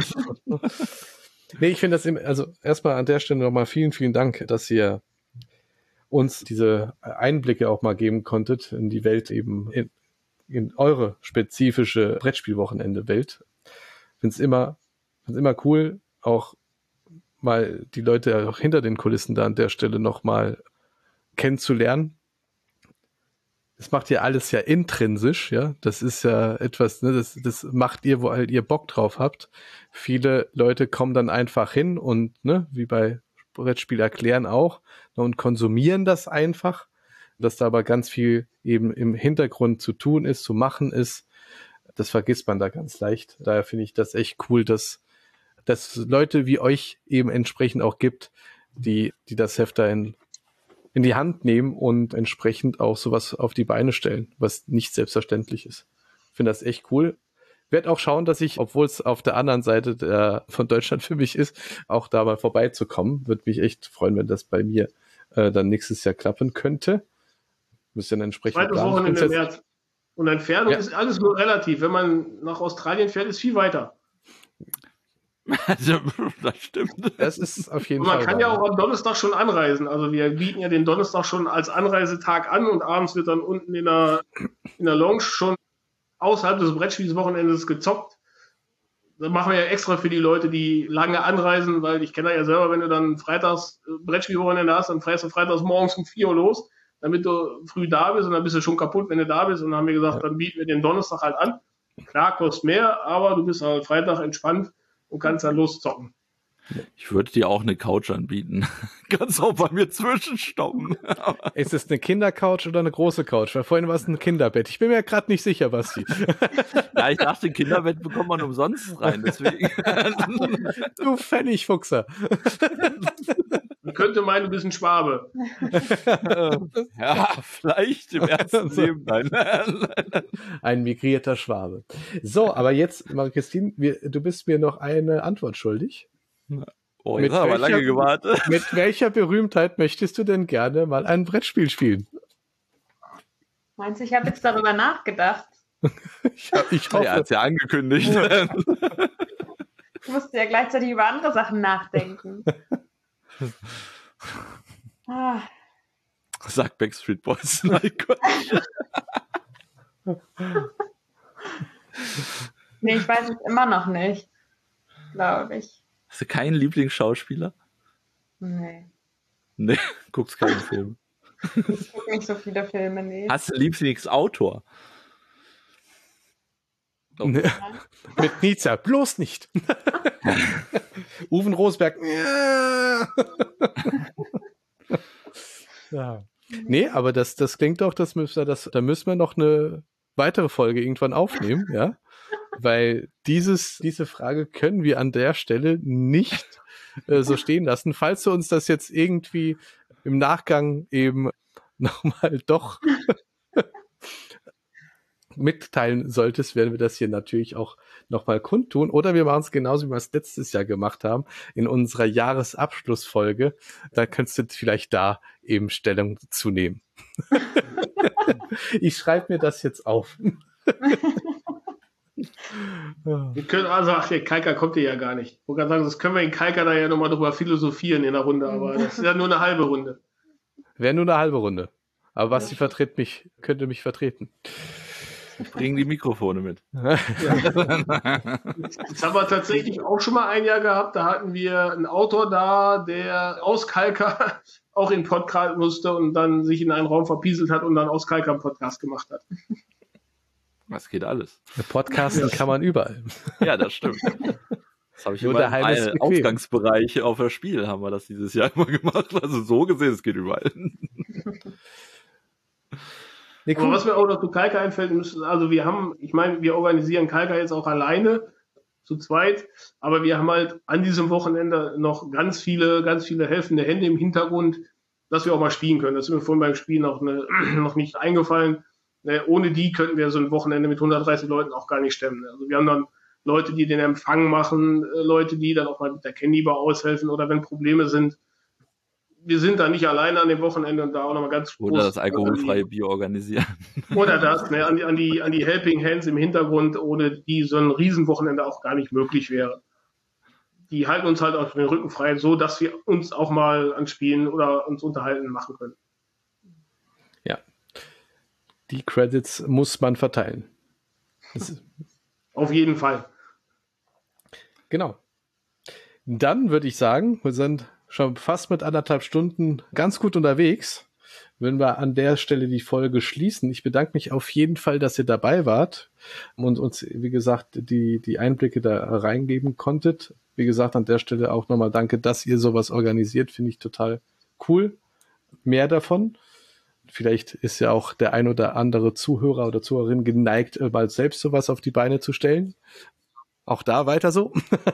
Nee, ich finde das also erstmal an der Stelle nochmal vielen, vielen Dank, dass ihr uns diese Einblicke auch mal geben konntet in die Welt eben, in eure spezifische Brettspielwochenende-Welt. Ich finde es immer cool, auch mal die Leute auch hinter den Kulissen da an der Stelle nochmal kennenzulernen. Das macht ihr alles ja intrinsisch, ja. Das ist ja etwas, ne, das macht ihr, weil ihr Bock drauf habt. Viele Leute kommen dann einfach hin und, ne, wie bei Brettspiel erklären auch, ne, und konsumieren das einfach. Dass da aber ganz viel eben im Hintergrund zu tun ist, zu machen ist, das vergisst man da ganz leicht. Daher finde ich das echt cool, dass Leute wie euch eben entsprechend auch gibt, die das Heft da in die Hand nehmen und entsprechend auch sowas auf die Beine stellen, was nicht selbstverständlich ist. Ich finde das echt cool. werde auch schauen, dass ich, obwohl es auf der anderen Seite von Deutschland für mich ist, auch da mal vorbeizukommen. Würde mich echt freuen, wenn das bei mir dann nächstes Jahr klappen könnte. Müsste dann entsprechend Zweites Wochenende im März. Und Entfernung ist alles nur relativ. Wenn man nach Australien fährt, ist viel weiter. Also, das stimmt. Das ist auf jeden Und Fall. man kann ja auch am Donnerstag schon anreisen. Also wir bieten ja den Donnerstag schon als Anreisetag an und abends wird dann unten in der Lounge schon außerhalb des Brettspielswochenendes gezockt. Das machen wir ja extra für die Leute, die lange anreisen, weil ich kenne ja selber, wenn du dann freitags Brettspielwochenende hast, dann fährst du freitags morgens um 4 Uhr los, damit du früh da bist und dann bist du schon kaputt, wenn du da bist. Und dann haben wir gesagt, dann bieten wir den Donnerstag halt an. Klar, kostet mehr, aber du bist halt Freitag entspannt und kannst dann loszocken. Ich würde dir auch eine Couch anbieten. Kannst auch bei mir zwischenstoppen. Ist es eine Kindercouch oder eine große Couch? Weil vorhin war es ein Kinderbett. Ich bin mir gerade nicht sicher, Basti. Ja, ich dachte, ein Kinderbett bekommt man umsonst rein, deswegen. Du Pfennigfuchser. Man könnte meinen, du bist ein Schwabe. Ja, vielleicht im ersten Leben. Nein. Ein migrierter Schwabe. So, aber jetzt, Marie-Christine, du bist mir noch eine Antwort schuldig. Oh, jetzt haben wir lange gewartet. Mit welcher Berühmtheit möchtest du denn gerne mal ein Brettspiel spielen? Meinst du, ich habe jetzt darüber nachgedacht? Ich hoffe. Er hat es ja angekündigt. Ich musste ja gleichzeitig über andere Sachen nachdenken. Sagt Backstreet Boys. Nein, Gott. Nee, ich weiß es immer noch nicht, glaube ich. Hast du keinen Lieblingsschauspieler? Nee. Nee, guckst keinen Film. Ich gucke nicht so viele Filme, nee. Hast du Lieblingsautor? Oh. Nee. Mit Nietzsche, bloß nicht. Uwe Rosberg. Ja. Nee, aber das klingt doch, da müssen wir noch eine weitere Folge irgendwann aufnehmen, ja. Weil diese Frage können wir an der Stelle nicht so stehen lassen. Falls du uns das jetzt irgendwie im Nachgang eben nochmal doch mitteilen solltest, werden wir das hier natürlich auch nochmal kundtun. Oder wir machen es genauso, wie wir es letztes Jahr gemacht haben, in unserer Jahresabschlussfolge. Da könntest du vielleicht da eben Stellung zu nehmen. Ich schreibe mir das jetzt auf. Wir können der Kalka kommt ja gar nicht. Ich wollte gerade sagen, das können wir in Kalka da ja nochmal drüber philosophieren in der Runde, aber das ist ja nur eine halbe Runde. Wäre nur eine halbe Runde. Aber Basti könnte mich vertreten. Ich bringe die Mikrofone mit. Ja. Jetzt haben wir tatsächlich auch schon mal ein Jahr gehabt, da hatten wir einen Autor da, der aus Kalka auch in Podcast musste und dann sich in einen Raum verpieselt hat und dann aus Kalka einen Podcast gemacht hat. Das geht alles. Podcasten kann man überall. Ja, das stimmt. Das habe ich Nur immer daheim ist im bequem. Ausgangsbereich auf das Spiel haben wir das dieses Jahr immer gemacht. Also so gesehen, es geht überall. Nee, Aber was mir auch noch zu Kalka einfällt, also wir organisieren Kalka jetzt auch alleine, zu zweit, aber wir haben halt an diesem Wochenende noch ganz viele helfende Hände im Hintergrund, dass wir auch mal spielen können. Das ist mir vorhin beim Spielen noch nicht eingefallen. Ohne die könnten wir so ein Wochenende mit 130 Leuten auch gar nicht stemmen. Also wir haben dann Leute, die den Empfang machen, Leute, die dann auch mal mit der Candybar aushelfen oder wenn Probleme sind. Wir sind da nicht alleine an dem Wochenende und da auch nochmal ganz Oder das alkoholfreie Bier organisieren. Oder das, an die Helping Hands im Hintergrund, ohne die so ein Riesenwochenende auch gar nicht möglich wäre. Die halten uns halt auf den Rücken frei, so dass wir uns auch mal an Spielen oder uns unterhalten machen können. Ja. Die Credits muss man verteilen. Auf jeden Fall. Genau. Dann würde ich sagen, wir sind schon fast mit 1,5 Stunden ganz gut unterwegs. Wenn wir an der Stelle die Folge schließen. Ich bedanke mich auf jeden Fall, dass ihr dabei wart und uns, wie gesagt, die Einblicke da reingeben konntet. Wie gesagt, an der Stelle auch nochmal danke, dass ihr sowas organisiert. Finde ich total cool. Mehr davon. Vielleicht ist ja auch der ein oder andere Zuhörer oder Zuhörerin geneigt, mal selbst sowas auf die Beine zu stellen. Auch da weiter so.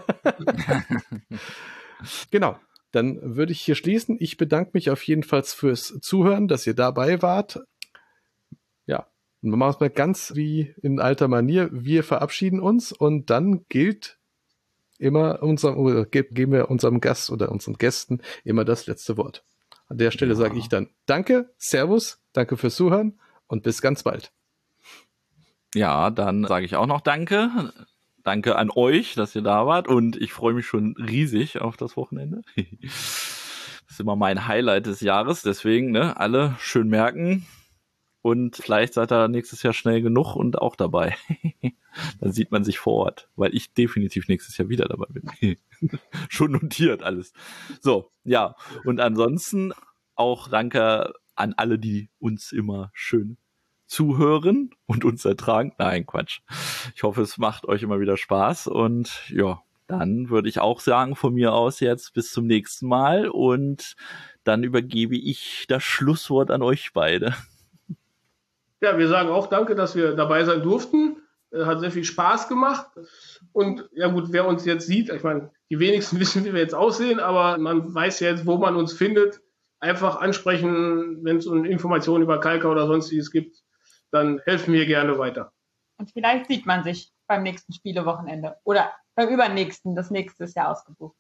Genau. Dann würde ich hier schließen. Ich bedanke mich auf jeden Fall fürs Zuhören, dass ihr dabei wart. Ja, Und wir machen es mal ganz wie in alter Manier. Wir verabschieden uns und dann gilt immer geben wir unserem Gast oder unseren Gästen immer das letzte Wort. An der Stelle sage ich dann Danke, Servus, danke fürs Zuhören und bis ganz bald. Ja, dann sage ich auch noch Danke. Danke an euch, dass ihr da wart und ich freue mich schon riesig auf das Wochenende. Das ist immer mein Highlight des Jahres, deswegen alle schön merken und vielleicht seid ihr nächstes Jahr schnell genug und auch dabei. Dann sieht man sich vor Ort, weil ich definitiv nächstes Jahr wieder dabei bin. Schon notiert alles. So, ja, und ansonsten auch Danke an alle, die uns immer schön zuhören und uns ertragen. Nein, Quatsch. Ich hoffe, es macht euch immer wieder Spaß und ja, dann würde ich auch sagen, von mir aus jetzt bis zum nächsten Mal und dann übergebe ich das Schlusswort an euch beide. Ja, wir sagen auch Danke, dass wir dabei sein durften. Hat sehr viel Spaß gemacht. Und ja gut, wer uns jetzt sieht, ich meine, die wenigsten wissen, wie wir jetzt aussehen, aber man weiß ja jetzt, wo man uns findet. Einfach ansprechen, wenn es Informationen über Kalka oder sonstiges gibt, dann helfen wir gerne weiter. Und vielleicht sieht man sich beim nächsten Spielewochenende oder beim übernächsten. Das nächste ist ja ausgebucht.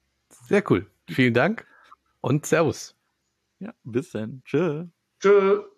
Sehr cool. Vielen Dank und Servus. Ja, bis dann. Tschö. Tschö.